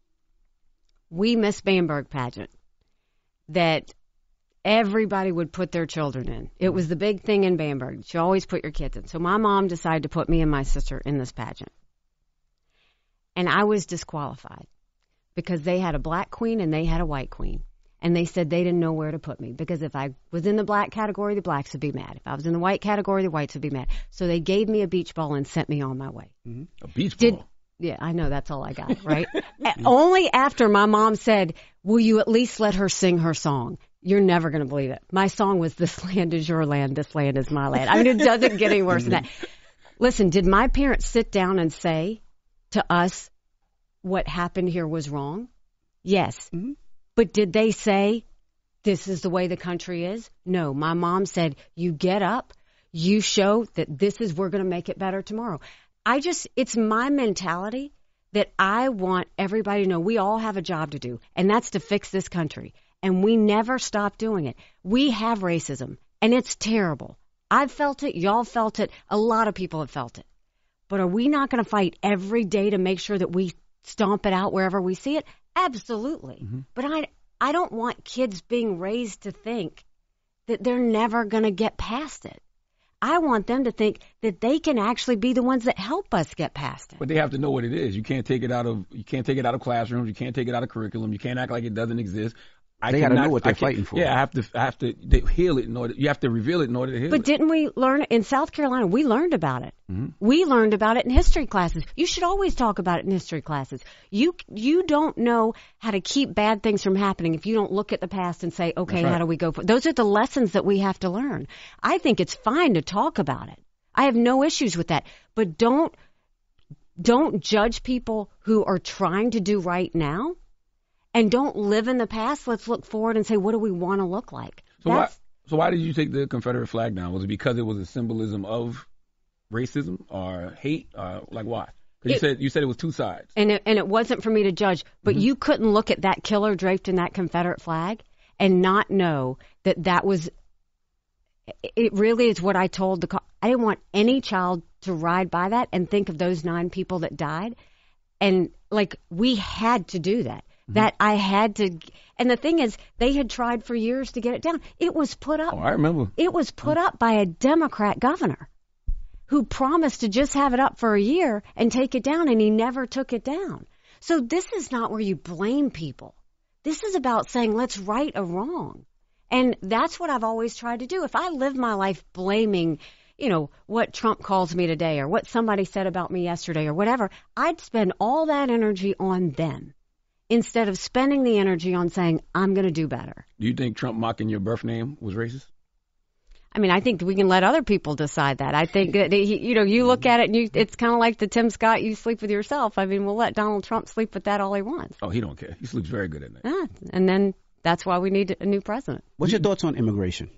We Miss Bamberg pageant that everybody would put their children in. It was the big thing in Bamberg. You always put your kids in. So my mom decided to put me and my sister in this pageant. And I was disqualified because they had a black queen and they had a white queen. And they said they didn't know where to put me because if I was in the black category, the blacks would be mad. If I was in the white category, the whites would be mad. So they gave me a beach ball and sent me on my way. Mm-hmm. A beach Did, ball? Yeah, I know. That's all I got, right? Only after my mom said, will you at least let her sing her song? You're never going to believe it. My song was This Land Is Your Land, This Land Is My Land. I mean, it doesn't get any worse than that. Listen, did my parents sit down and say to us what happened here was wrong? Yes. Mm-hmm. But did they say this is the way the country is? No. My mom said, you get up, you show that this is, we're going to make it better tomorrow. I just, it's my mentality that I want everybody to know we all have a job to do, and that's to fix this country. And we never stop doing it. We have racism, and it's terrible. I've felt it. Y'all felt it. A lot of people have felt it. But are we not going to fight every day to make sure that we stomp it out wherever we see it? Absolutely. Mm-hmm. But I, I don't want kids being raised to think that they're never going to get past it. I want them to think that they can actually be the ones that help us get past it. But they have to know what it is. You can't take it out of you can't take it out of classrooms. You can't take it out of curriculum. You can't act like it doesn't exist. I they got to know what they're fighting for. Yeah, I have to. I have to they heal it in order. You have to reveal it in order to heal but it. But didn't we learn in South Carolina? We learned about it. Mm-hmm. We learned about it in history classes. You should always talk about it in history classes. You you don't know how to keep bad things from happening if you don't look at the past and say, okay, right. How do we go? For Those are the lessons that we have to learn. I think it's fine to talk about it. I have no issues with that. But don't don't judge people who are trying to do right now. And don't live in the past. Let's look forward and say, what do we want to look like? So why, so why did you take the Confederate flag down? Was it because it was a symbolism of racism or hate? Or like why? Because you said you said it was two sides. And it, and it wasn't for me to judge. But mm-hmm. you couldn't look at that killer draped in that Confederate flag and not know that that was. It really is what I told the. I didn't want any child to ride by that and think of those nine people that died, and like we had to do that. That I had to, and the thing is, they had tried for years to get it down. It was put up. Oh, I remember. It was put up by a Democrat governor who promised to just have it up for a year and take it down, and he never took it down. So this is not where you blame people. This is about saying, let's right a wrong. And that's what I've always tried to do. If I live my life blaming, you know, what Trump calls me today or what somebody said about me yesterday or whatever, I'd spend all that energy on them. Instead of spending the energy on saying, I'm going to do better. Do you think Trump mocking your birth name was racist? I mean, I think we can let other people decide that. I think that, he, you know, you look at it and you, it's kind of like the Tim Scott, you sleep with yourself. I mean, we'll let Donald Trump sleep with that all he wants. Oh, he don't care. He sleeps very good at night. Ah, and then that's why we need a new president. What's your thoughts on immigration?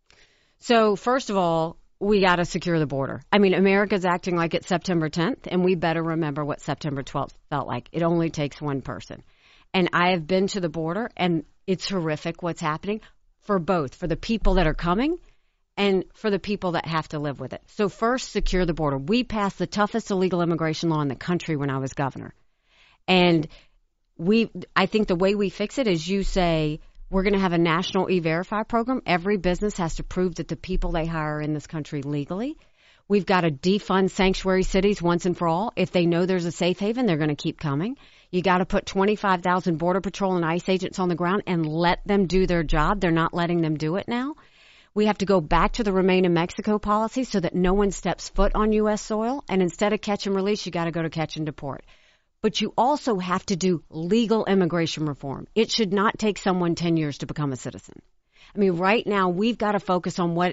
So, first of all, we got to secure the border. I mean, America's acting like it's September tenth, and we better remember what September twelfth felt like. It only takes one person. And I have been to the border, and it's horrific what's happening for both, for the people that are coming and for the people that have to live with it. So first, secure the border. We passed the toughest illegal immigration law in the country when I was governor. And we, I think the way we fix it is you say, we're going to have a national E-Verify program. Every business has to prove that the people they hire are in this country legally. We've got to defund sanctuary cities once and for all. If they know there's a safe haven, they're going to keep coming. You got to put twenty-five thousand Border Patrol and ICE agents on the ground and let them do their job. They're not letting them do it now. We have to go back to the Remain in Mexico policy so that no one steps foot on U S soil. And instead of catch and release, you got to go to catch and deport. But you also have to do legal immigration reform. It should not take someone ten years to become a citizen. I mean, right now, we've got to focus on what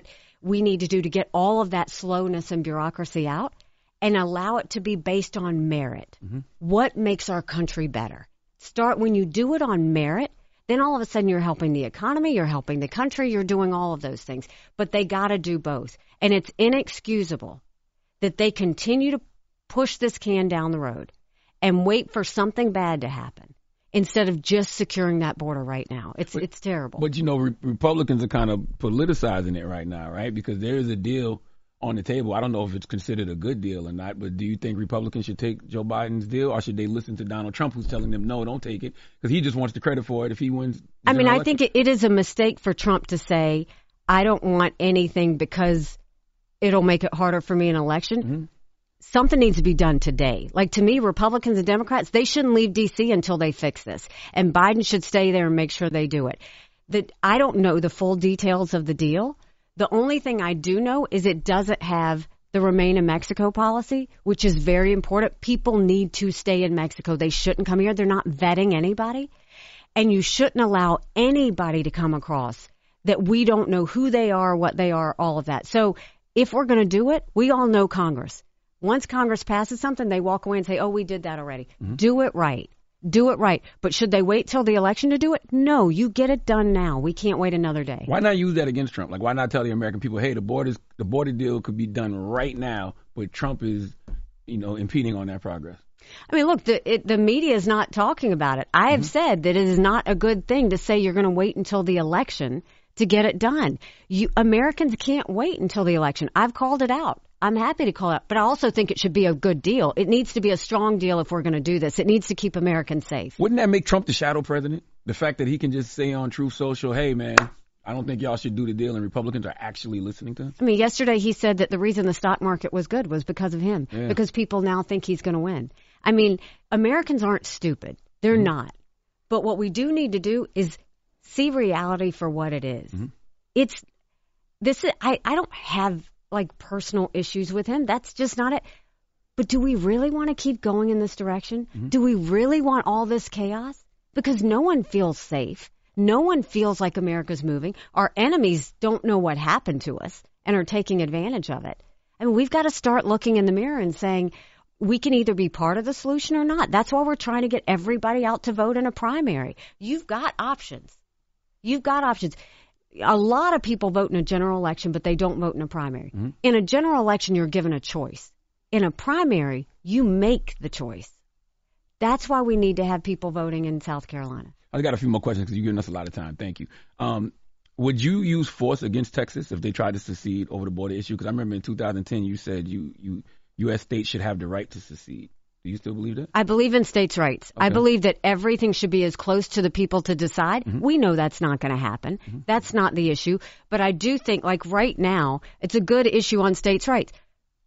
we need to do to get all of that slowness and bureaucracy out and allow it to be based on merit. Mm-hmm. What makes our country better? Start when you do it on merit, then all of a sudden you're helping the economy, you're helping the country, you're doing all of those things. But they got to do both. And it's inexcusable that they continue to push this can down the road and wait for something bad to happen instead of just securing that border right now. It's but, it's terrible. But, you know, re- Republicans are kind of politicizing it right now, right? Because there is a deal on the table. I don't know if it's considered a good deal or not, but do you think Republicans should take Joe Biden's deal, or should they listen to Donald Trump, who's telling them, no, don't take it, because he just wants the credit for it if he wins? I mean, I election? think it, it is a mistake for Trump to say, I don't want anything because it'll make it harder for me in an election. Mm-hmm. Something needs to be done today. Like, to me, Republicans and Democrats, they shouldn't leave D C until they fix this. And Biden should stay there and make sure they do it. That I don't know the full details of the deal. The only thing I do know is it doesn't have the Remain in Mexico policy, which is very important. People need to stay in Mexico. They shouldn't come here. They're not vetting anybody. And you shouldn't allow anybody to come across that we don't know who they are, what they are, all of that. So if we're going to do it, we all know Congress. Once Congress passes something, they walk away and say, oh, we did that already. Mm-hmm. Do it right. Do it right. But should they wait till the election to do it? No, you get it done now. We can't wait another day. Why not use that against Trump? Like, why not tell the American people, hey, the borders, the border deal could be done right now, but Trump is, you know, impeding on that progress? I mean, look, the it, the media is not talking about it. I have mm-hmm. said that it is not a good thing to say you're going to wait until the election to get it done. You Americans can't wait until the election. I've called it out. I'm happy to call it out, but I also think it should be a good deal. It needs to be a strong deal if we're going to do this. It needs to keep Americans safe. Wouldn't that make Trump the shadow president? The fact that he can just say on Truth Social, hey, man, I don't think y'all should do the deal, and Republicans are actually listening to him? I mean, yesterday he said that the reason the stock market was good was because of him, yeah. because people now think he's going to win. I mean, Americans aren't stupid. They're mm-hmm. not. But what we do need to do is see reality for what it is. Mm-hmm. It's this. Is, I, I don't have like personal issues with him. That's just not it. But do we really want to keep going in this direction? Mm-hmm. Do we really want all this chaos? Because no one feels safe. No one feels like America's moving. Our enemies don't know what happened to us and are taking advantage of it. I mean, we've got to start looking in the mirror and saying we can either be part of the solution or not. That's why we're trying to get everybody out to vote in a primary. You've got options. You've got options. A lot of people vote in a general election, but they don't vote in a primary. Mm-hmm. In a general election, you're given a choice. In a primary, you make the choice. That's why we need to have people voting in South Carolina. I got a few more questions because you're giving us a lot of time. Thank you. Um, would you use force against Texas if they tried to secede over the border issue? Because I remember in two thousand ten you said you, you U S states should have the right to secede. Do you still believe that? I believe in states' rights. Okay. I believe that everything should be as close to the people to decide. Mm-hmm. We know that's not going to happen. Mm-hmm. That's not the issue. But I do think, like right now, it's a good issue on states' rights.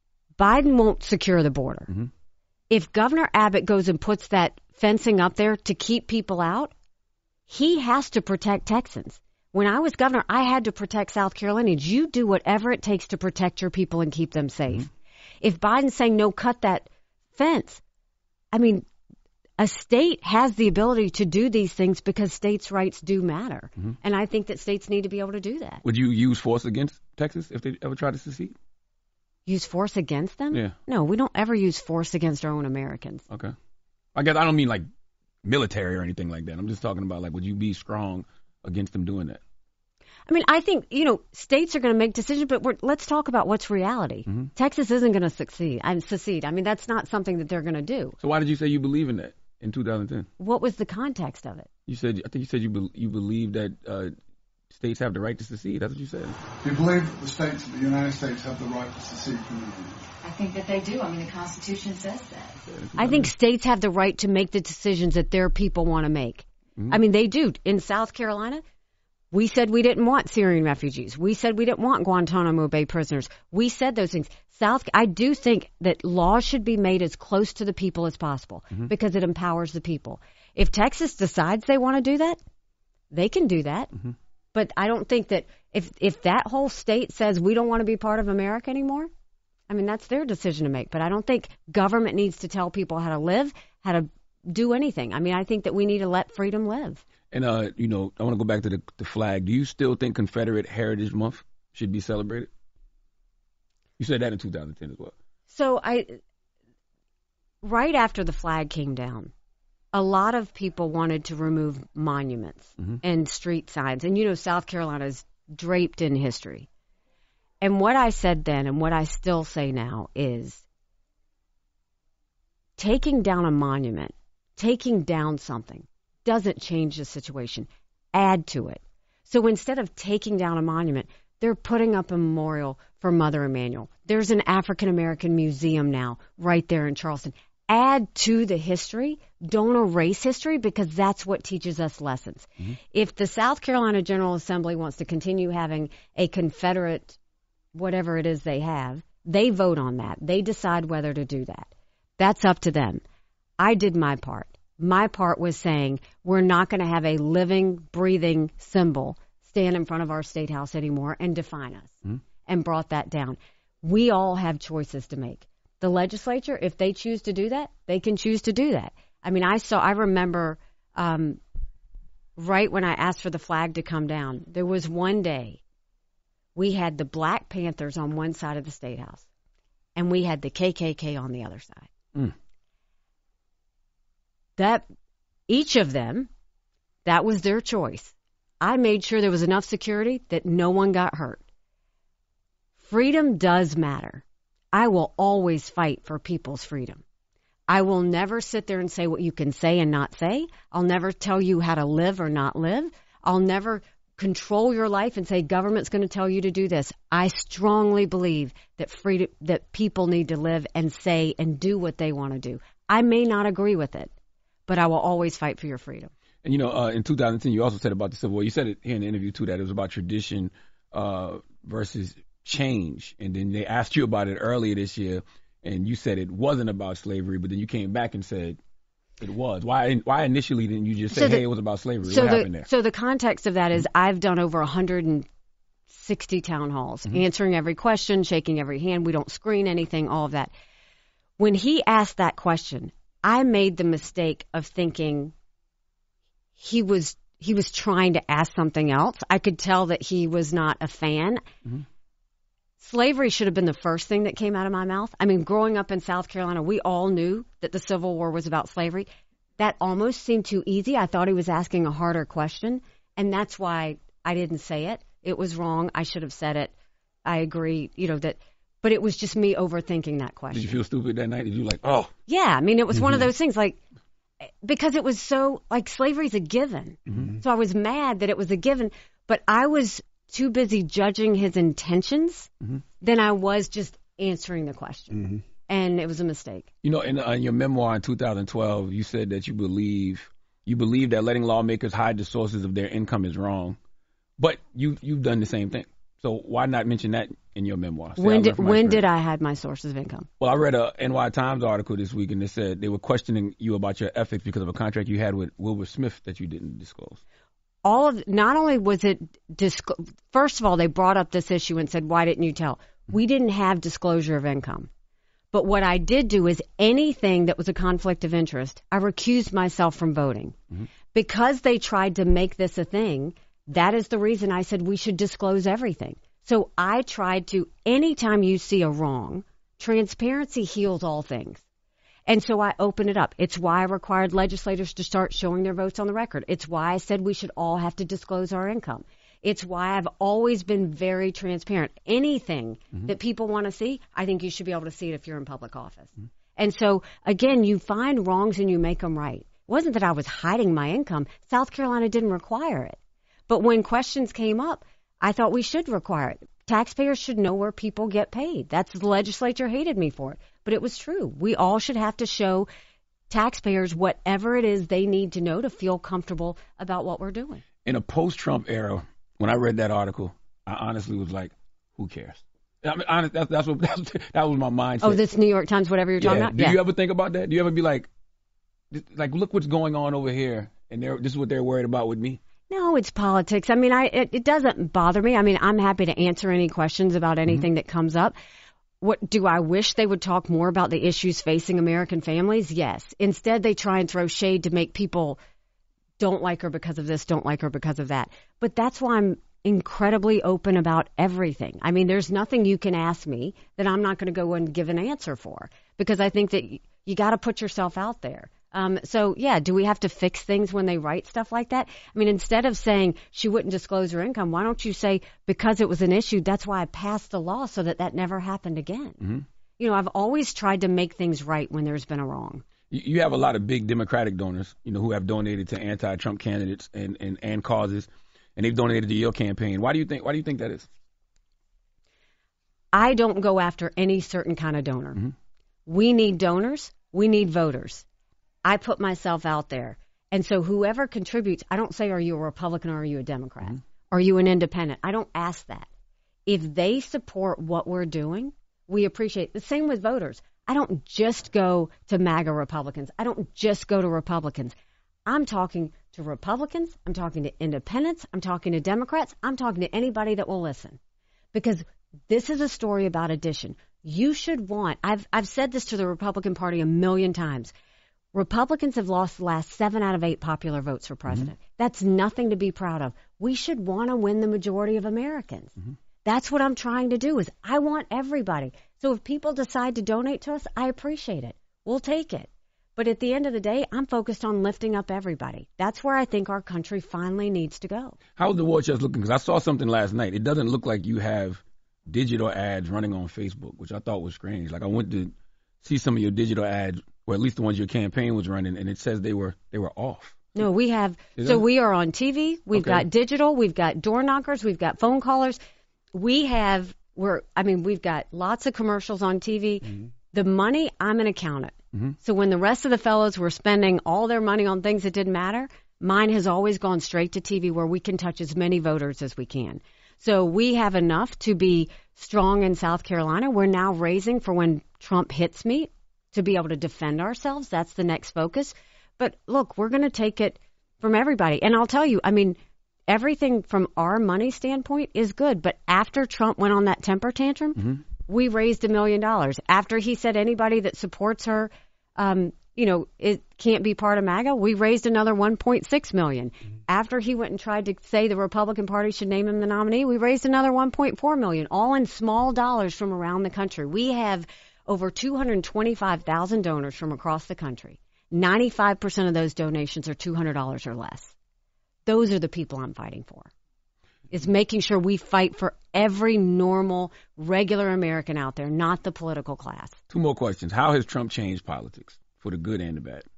Biden won't secure the border. Mm-hmm. If Governor Abbott goes and puts that fencing up there to keep people out, he has to protect Texans. When I was governor, I had to protect South Carolinians. You do whatever it takes to protect your people and keep them safe. Mm-hmm. If Biden's saying, no, cut that fence, I mean, a state has the ability to do these things because states' rights do matter. Mm-hmm. And I think that states need to be able to do that. Would you use force against Texas if they ever try to secede? Use force against them? Yeah. No, we don't ever use force against our own Americans. Okay. I guess I don't mean like military or anything like that. I'm just talking about, like, would you be strong against them doing that? I mean, I think, you know, states are going to make decisions, but we're, let's talk about what's reality. Mm-hmm. Texas isn't going to succeed. I mean, secede. I mean, that's not something that they're going to do. So why did you say you believe in that in two thousand ten? What was the context of it? You said, I think you said you be, you believe that uh, states have the right to secede. That's what you said. Do you believe that the states of the United States have the right to secede from the Union? I think that they do. I mean, the Constitution says that. I think states have the right to make the decisions that their people want to make. Mm-hmm. I mean, they do. In South Carolina, we said we didn't want Syrian refugees. We said we didn't want Guantanamo Bay prisoners. We said those things. South, I do think that laws should be made as close to the people as possible mm-hmm. because it empowers the people. If Texas decides they want to do that, they can do that. Mm-hmm. But I don't think that if if that whole state says we don't want to be part of America anymore, I mean, that's their decision to make. But I don't think government needs to tell people how to live, how to do anything. I mean, I think that we need to let freedom live. And, uh, you know, I want to go back to the, the flag. Do you still think Confederate Heritage Month should be celebrated? You said that in two thousand ten as well. So I, right after the flag came down, a lot of people wanted to remove monuments mm-hmm. and street signs. And, you know, South Carolina is draped in history. And what I said then and what I still say now is taking down a monument, taking down something doesn't change the situation. Add to it. So instead of taking down a monument, they're putting up a memorial for Mother Emanuel. There's an African American museum now right there in Charleston. Add to the history. Don't erase history, because that's what teaches us lessons. Mm-hmm. If the South Carolina General Assembly wants to continue having a Confederate, whatever it is they have, they vote on that. They decide whether to do that. That's up to them. I did my part. My part was saying we're not going to have a living, breathing symbol stand in front of our State House anymore and define us, mm-hmm. and brought that down. We all have choices to make. The legislature, if they choose to do that, they can choose to do that. I mean, I saw, I remember um, right when I asked for the flag to come down, there was one day we had the Black Panthers on one side of the State House, and we had the K K K on the other side. Mm. That, each of them, that was their choice. I made sure there was enough security that no one got hurt. Freedom does matter. I will always fight for people's freedom. I will never sit there and say what you can say and not say. I'll never tell you how to live or not live. I'll never control your life and say government's going to tell you to do this. I strongly believe that freedom, that people need to live and say and do what they want to do. I may not agree with it, but I will always fight for your freedom. And, you know, uh, in two thousand ten, you also said about the Civil War, you said it here in the interview, too, that it was about tradition uh, versus change. And then they asked you about it earlier this year, and you said it wasn't about slavery, but then you came back and said it was. Why Why initially didn't you just say, so the, hey, it was about slavery? So what the, happened there? So the context of that is mm-hmm. I've done over one hundred sixty town halls, mm-hmm. answering every question, shaking every hand. We don't screen anything, all of that. When he asked that question, I made the mistake of thinking he was he was trying to ask something else. I could tell that he was not a fan. Mm-hmm. Slavery should have been the first thing that came out of my mouth. I mean, growing up in South Carolina, we all knew that the Civil War was about slavery. That almost seemed too easy. I thought he was asking a harder question, and that's why I didn't say it. It was wrong. I should have said it. I agree, you know, that, but it was just me overthinking that question. Did you feel stupid that night? Did you like, oh? Yeah, I mean, it was mm-hmm. one of those things, like, because it was so, like, slavery's a given. Mm-hmm. So I was mad that it was a given, but I was too busy judging his intentions mm-hmm. than I was just answering the question. Mm-hmm. And it was a mistake. You know, in, uh, in your memoir in two thousand twelve, you said that you believe you believe that letting lawmakers hide the sources of their income is wrong, but you you've done the same thing. So why not mention that in your memoir? Say, when did when did I hide my sources of income? Well, I read a N Y Times article this week, and they said they were questioning you about your ethics because of a contract you had with Wilbur Smith that you didn't disclose. All of not only was it disclosed, first of all, they brought up this issue and said, why didn't you tell? We didn't have disclosure of income. But what I did do is anything that was a conflict of interest, I recused myself from voting. Mm-hmm. Because they tried to make this a thing, that is the reason I said we should disclose everything. So I tried to, anytime you see a wrong, transparency heals all things. And so I opened it up. It's why I required legislators to start showing their votes on the record. It's why I said we should all have to disclose our income. It's why I've always been very transparent. Anything mm-hmm. that people want to see, I think you should be able to see it if you're in public office. Mm-hmm. And so, again, you find wrongs and you make them right. It wasn't that I was hiding my income. South Carolina didn't require it. But when questions came up, I thought we should require it. Taxpayers should know where people get paid. That's the legislature hated me for it. But it was true. We all should have to show taxpayers whatever it is they need to know to feel comfortable about what we're doing. In a post-Trump era, when I read that article, I honestly was like, who cares? I mean, honest, that's, that's what that's, that was my mindset. Oh, this New York Times, whatever you're talking yeah. about? Do yeah. you ever think about that? Do you ever be like, like, look what's going on over here, and they're, this is what they're worried about with me? No, it's politics. I mean, I it, it doesn't bother me. I mean, I'm happy to answer any questions about anything mm-hmm. that comes up. What do I wish they would talk more about the issues facing American families? Yes. Instead, they try and throw shade to make people don't like her because of this, don't like her because of that. But that's why I'm incredibly open about everything. I mean, there's nothing you can ask me that I'm not going to go and give an answer for, because I think that y- you got to put yourself out there. Um, so, yeah, do we have to fix things when they write stuff like that? I mean, instead of saying she wouldn't disclose her income, why don't you say, because it was an issue, that's why I passed the law so that that never happened again. Mm-hmm. You know, I've always tried to make things right when there's been a wrong. You have a lot of big Democratic donors, you know, who have donated to anti-Trump candidates and, and, and causes, and they've donated to your campaign. Why do you think? Why do you think that is? I don't go after any certain kind of donor. Mm-hmm. We need donors. We need voters. I put myself out there, and so whoever contributes, I don't say, are you a Republican or are you a Democrat? Mm-hmm. Are you an independent? I don't ask that. If they support what we're doing, we appreciate it. The same with voters. I don't just go to MAGA Republicans. I don't just go to Republicans. I'm talking to Republicans. I'm talking to independents. I'm talking to Democrats. I'm talking to anybody that will listen, because this is a story about addition. You should want, I've, I've said this to the Republican Party a million times. Republicans have lost the last seven out of eight popular votes for president. Mm-hmm. That's nothing to be proud of. We should want to win the majority of Americans. Mm-hmm. That's what I'm trying to do, is I want everybody. So if people decide to donate to us, I appreciate it. We'll take it. But at the end of the day, I'm focused on lifting up everybody. That's where I think our country finally needs to go. How's the war chest looking? Because I saw something last night. It doesn't look like you have digital ads running on Facebook, which I thought was strange. Like, I went to see some of your digital ads, or at least the ones your campaign was running, and it says they were they were off. No, we have. Is so that? We are on T V. We've Okay. got digital. We've got door knockers. We've got phone callers. We have. We're. I mean, we've got lots of commercials on T V. Mm-hmm. The money, I'm an accountant. Mm-hmm. So when the rest of the fellows were spending all their money on things that didn't matter, mine has always gone straight to T V, where we can touch as many voters as we can. So we have enough to be strong in South Carolina. We're now raising for when Trump hits me to be able to defend ourselves. That's the next focus. But look, we're going to take it from everybody. And I'll tell you, I mean, everything from our money standpoint is good. But after Trump went on that temper tantrum, mm-hmm. we raised a million dollars. After he said anybody that supports her, um, you know, it can't be part of MAGA, we raised another one point six million dollars. Mm-hmm. After he went and tried to say the Republican Party should name him the nominee, we raised another one point four million dollars, all in small dollars from around the country. We have over two hundred twenty-five thousand donors from across the country. ninety-five percent of those donations are two hundred dollars or less. Those are the people I'm fighting for. Is making sure we fight for every normal, regular American out there, not the political class. Two more questions. How has Trump changed politics, for the good and the bad?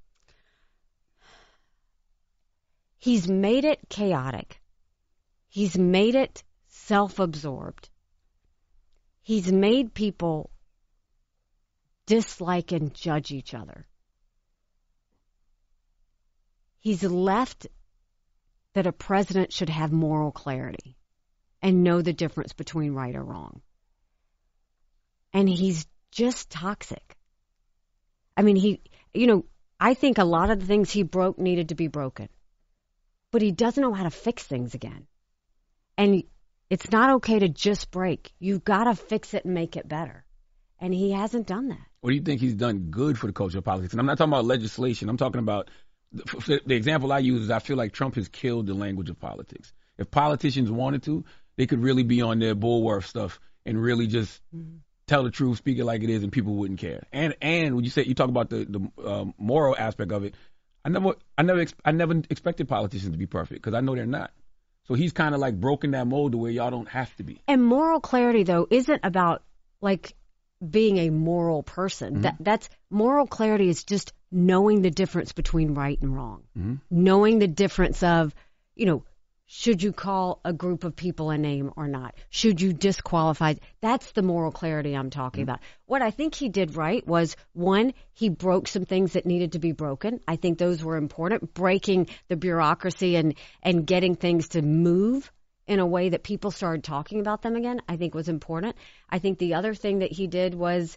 He's made it chaotic. He's made it self-absorbed. He's made people dislike and judge each other. He's left that a president should have moral clarity and know the difference between right or wrong. And he's just toxic. I mean, he, you know, I think a lot of the things he broke needed to be broken. But he doesn't know how to fix things again. And it's not okay to just break. You've got to fix it and make it better. And he hasn't done that. What do you think he's done good for the culture of politics? And I'm not talking about legislation. I'm talking about the, the example I use is I feel like Trump has killed the language of politics. If politicians wanted to, they could really be on their Bulworth stuff and really just mm-hmm. tell the truth, speak it like it is, and people wouldn't care. And and when you say you talk about the the uh, moral aspect of it, I never I never I never expected politicians to be perfect, because I know they're not. So he's kind of like broken that mold to where y'all don't have to be. And moral clarity, though, isn't about like being a moral person. Mm-hmm. That that's moral clarity is just knowing the difference between right and wrong. Mm-hmm. Knowing the difference of, you know, should you call a group of people a name or not? Should you disqualify? That's the moral clarity I'm talking mm-hmm. about. What I think he did right was, one, he broke some things that needed to be broken. I think those were important. Breaking the bureaucracy and, and getting things to move in a way that people started talking about them again, I think was important. I think the other thing that he did was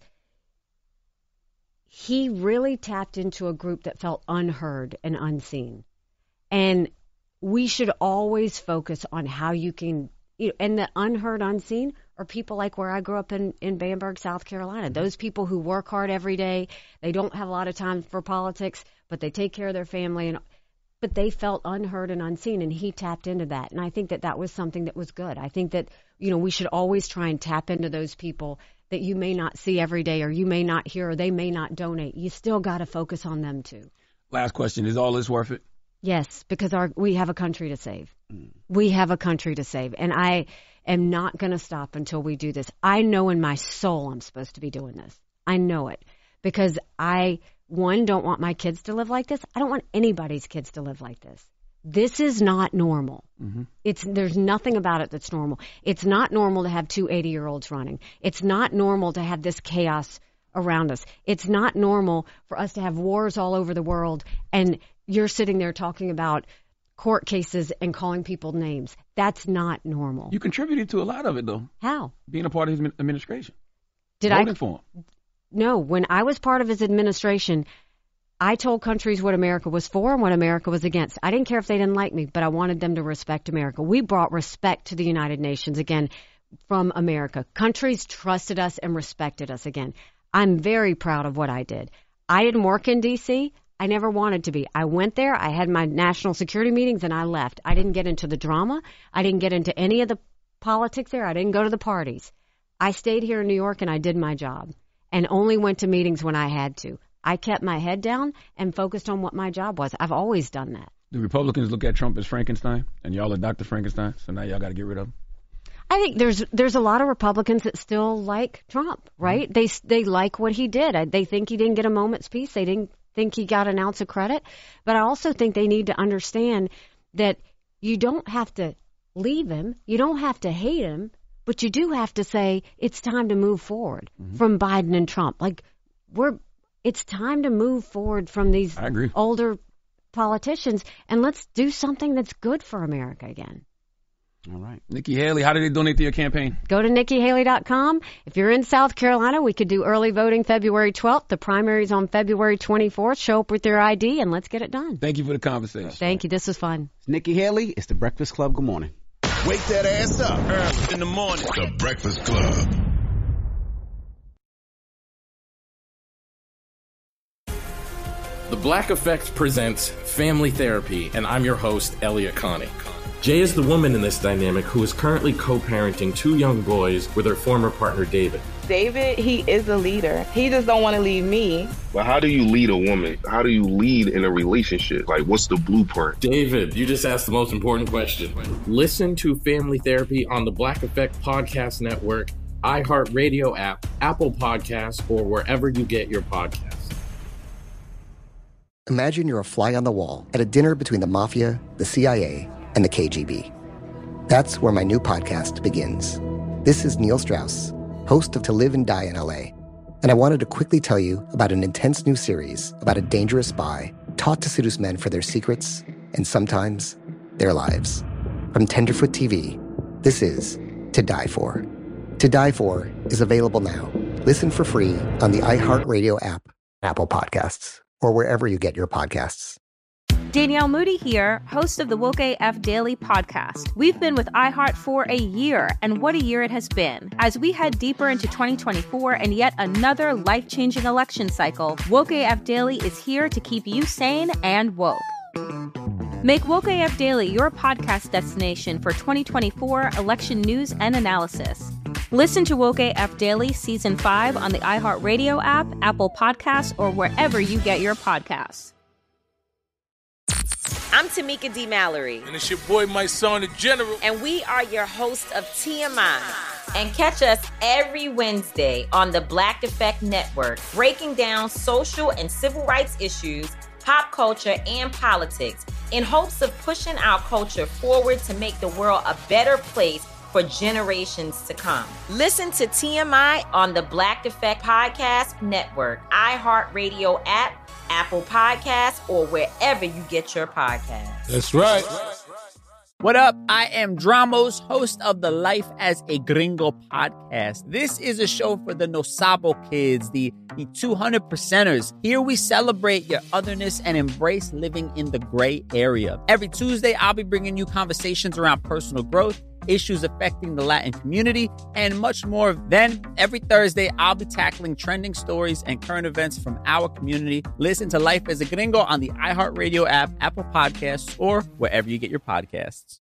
he really tapped into a group that felt unheard and unseen. And we should always focus on how you can, you know, and the unheard, unseen are people like where I grew up in, in Bamberg, South Carolina. Those people who work hard every day, they don't have a lot of time for politics, but they take care of their family. And but they felt unheard and unseen, and he tapped into that. And I think that that was something that was good. I think that, you know, we should always try and tap into those people that you may not see every day, or you may not hear, or they may not donate. You still got to focus on them too. Last question, is all this worth it? Yes, because our we have a country to save. Mm. We have a country to save, and I am not going to stop until we do this. I know in my soul I'm supposed to be doing this. I know it because I, one, don't want my kids to live like this. I don't want anybody's kids to live like this. This is not normal. Mm-hmm. It's there's nothing about it that's normal. It's not normal to have two eighty-year-olds running. It's not normal to have this chaos around us. It's not normal for us to have wars all over the world, and you're sitting there talking about court cases and calling people names. That's not normal. You contributed to a lot of it, though. How? Being a part of his administration. Did Voting I? for him. No, when I was part of his administration, I told countries what America was for and what America was against. I didn't care if they didn't like me, but I wanted them to respect America. We brought respect to the United Nations again from America. Countries trusted us and respected us again. I'm very proud of what I did. I didn't work in D C. I never wanted to be. I went there. I had my national security meetings and I left. I didn't get into the drama. I didn't get into any of the politics there. I didn't go to the parties. I stayed here in New York and I did my job and only went to meetings when I had to. I kept my head down and focused on what my job was. I've always done that. The Republicans look at Trump as Frankenstein, and y'all are Doctor Frankenstein, so now y'all got to get rid of him. I think there's there's a lot of Republicans that still like Trump, right? Mm-hmm. They they like what he did. They think he didn't get a moment's peace. They didn't think he got an ounce of credit. But I also think they need to understand that you don't have to leave him. You don't have to hate him. But you do have to say it's time to move forward mm-hmm. from Biden and Trump. Like, we're it's time to move forward from these older politicians, and let's do something that's good for America again. All right. Nikki Haley, how do they donate to your campaign? Go to nikki haley dot com. If you're in South Carolina, we could do early voting February twelfth. The primary's on February twenty-fourth. Show up with your I D, and let's get it done. Thank you for the conversation. Thank you. This was fun. It's Nikki Haley. It's The Breakfast Club. Good morning. Wake that ass up early in the morning. The Breakfast Club. The Black Effect presents Family Therapy, and I'm your host, Elliot Connie. Jay is the woman in this dynamic who is currently co-parenting two young boys with her former partner, David. David, he is a leader. He just don't want to leave me. But how do you lead a woman? How do you lead in a relationship? Like, what's the blueprint? David, you just asked the most important question. Listen to Family Therapy on the Black Effect Podcast Network, iHeartRadio app, Apple Podcasts, or wherever you get your podcasts. Imagine you're a fly on the wall at a dinner between the mafia, the C I A, and the K G B. That's where my new podcast begins. This is Neil Strauss, host of To Live and Die in L A, and I wanted to quickly tell you about an intense new series about a dangerous spy taught to seduce men for their secrets and sometimes their lives. From Tenderfoot T V, this is To Die For. To Die For is available now. Listen for free on the iHeartRadio app, Apple Podcasts, or wherever you get your podcasts. Danielle Moody here, host of the Woke A F Daily podcast. We've been with iHeart for a year, and what a year it has been. As we head deeper into twenty twenty-four and yet another life-changing election cycle, Woke A F Daily is here to keep you sane and woke. Make Woke A F Daily your podcast destination for twenty twenty-four election news and analysis. Listen to Woke A F Daily Season five on the iHeartRadio app, Apple Podcasts, or wherever you get your podcasts. I'm Tamika D. Mallory. And it's your boy, my son, the General. And we are your hosts of T M I. And catch us every Wednesday on the Black Effect Network, breaking down social and civil rights issues, pop culture, and politics in hopes of pushing our culture forward to make the world a better place for generations to come. Listen to T M I on the Black Effect Podcast Network, iHeartRadio app, Apple Podcasts, or wherever you get your podcasts. That's right. What up? I am Dramos, host of the Life as a Gringo podcast. This is a show for the No Sabo kids, the, the two hundred percenters. Here we celebrate your otherness and embrace living in the gray area. Every Tuesday, I'll be bringing you conversations around personal growth issues affecting the Latin community, and much more. Then, every Thursday, I'll be tackling trending stories and current events from our community. Listen to Life as a Gringo on the iHeartRadio app, Apple Podcasts, or wherever you get your podcasts.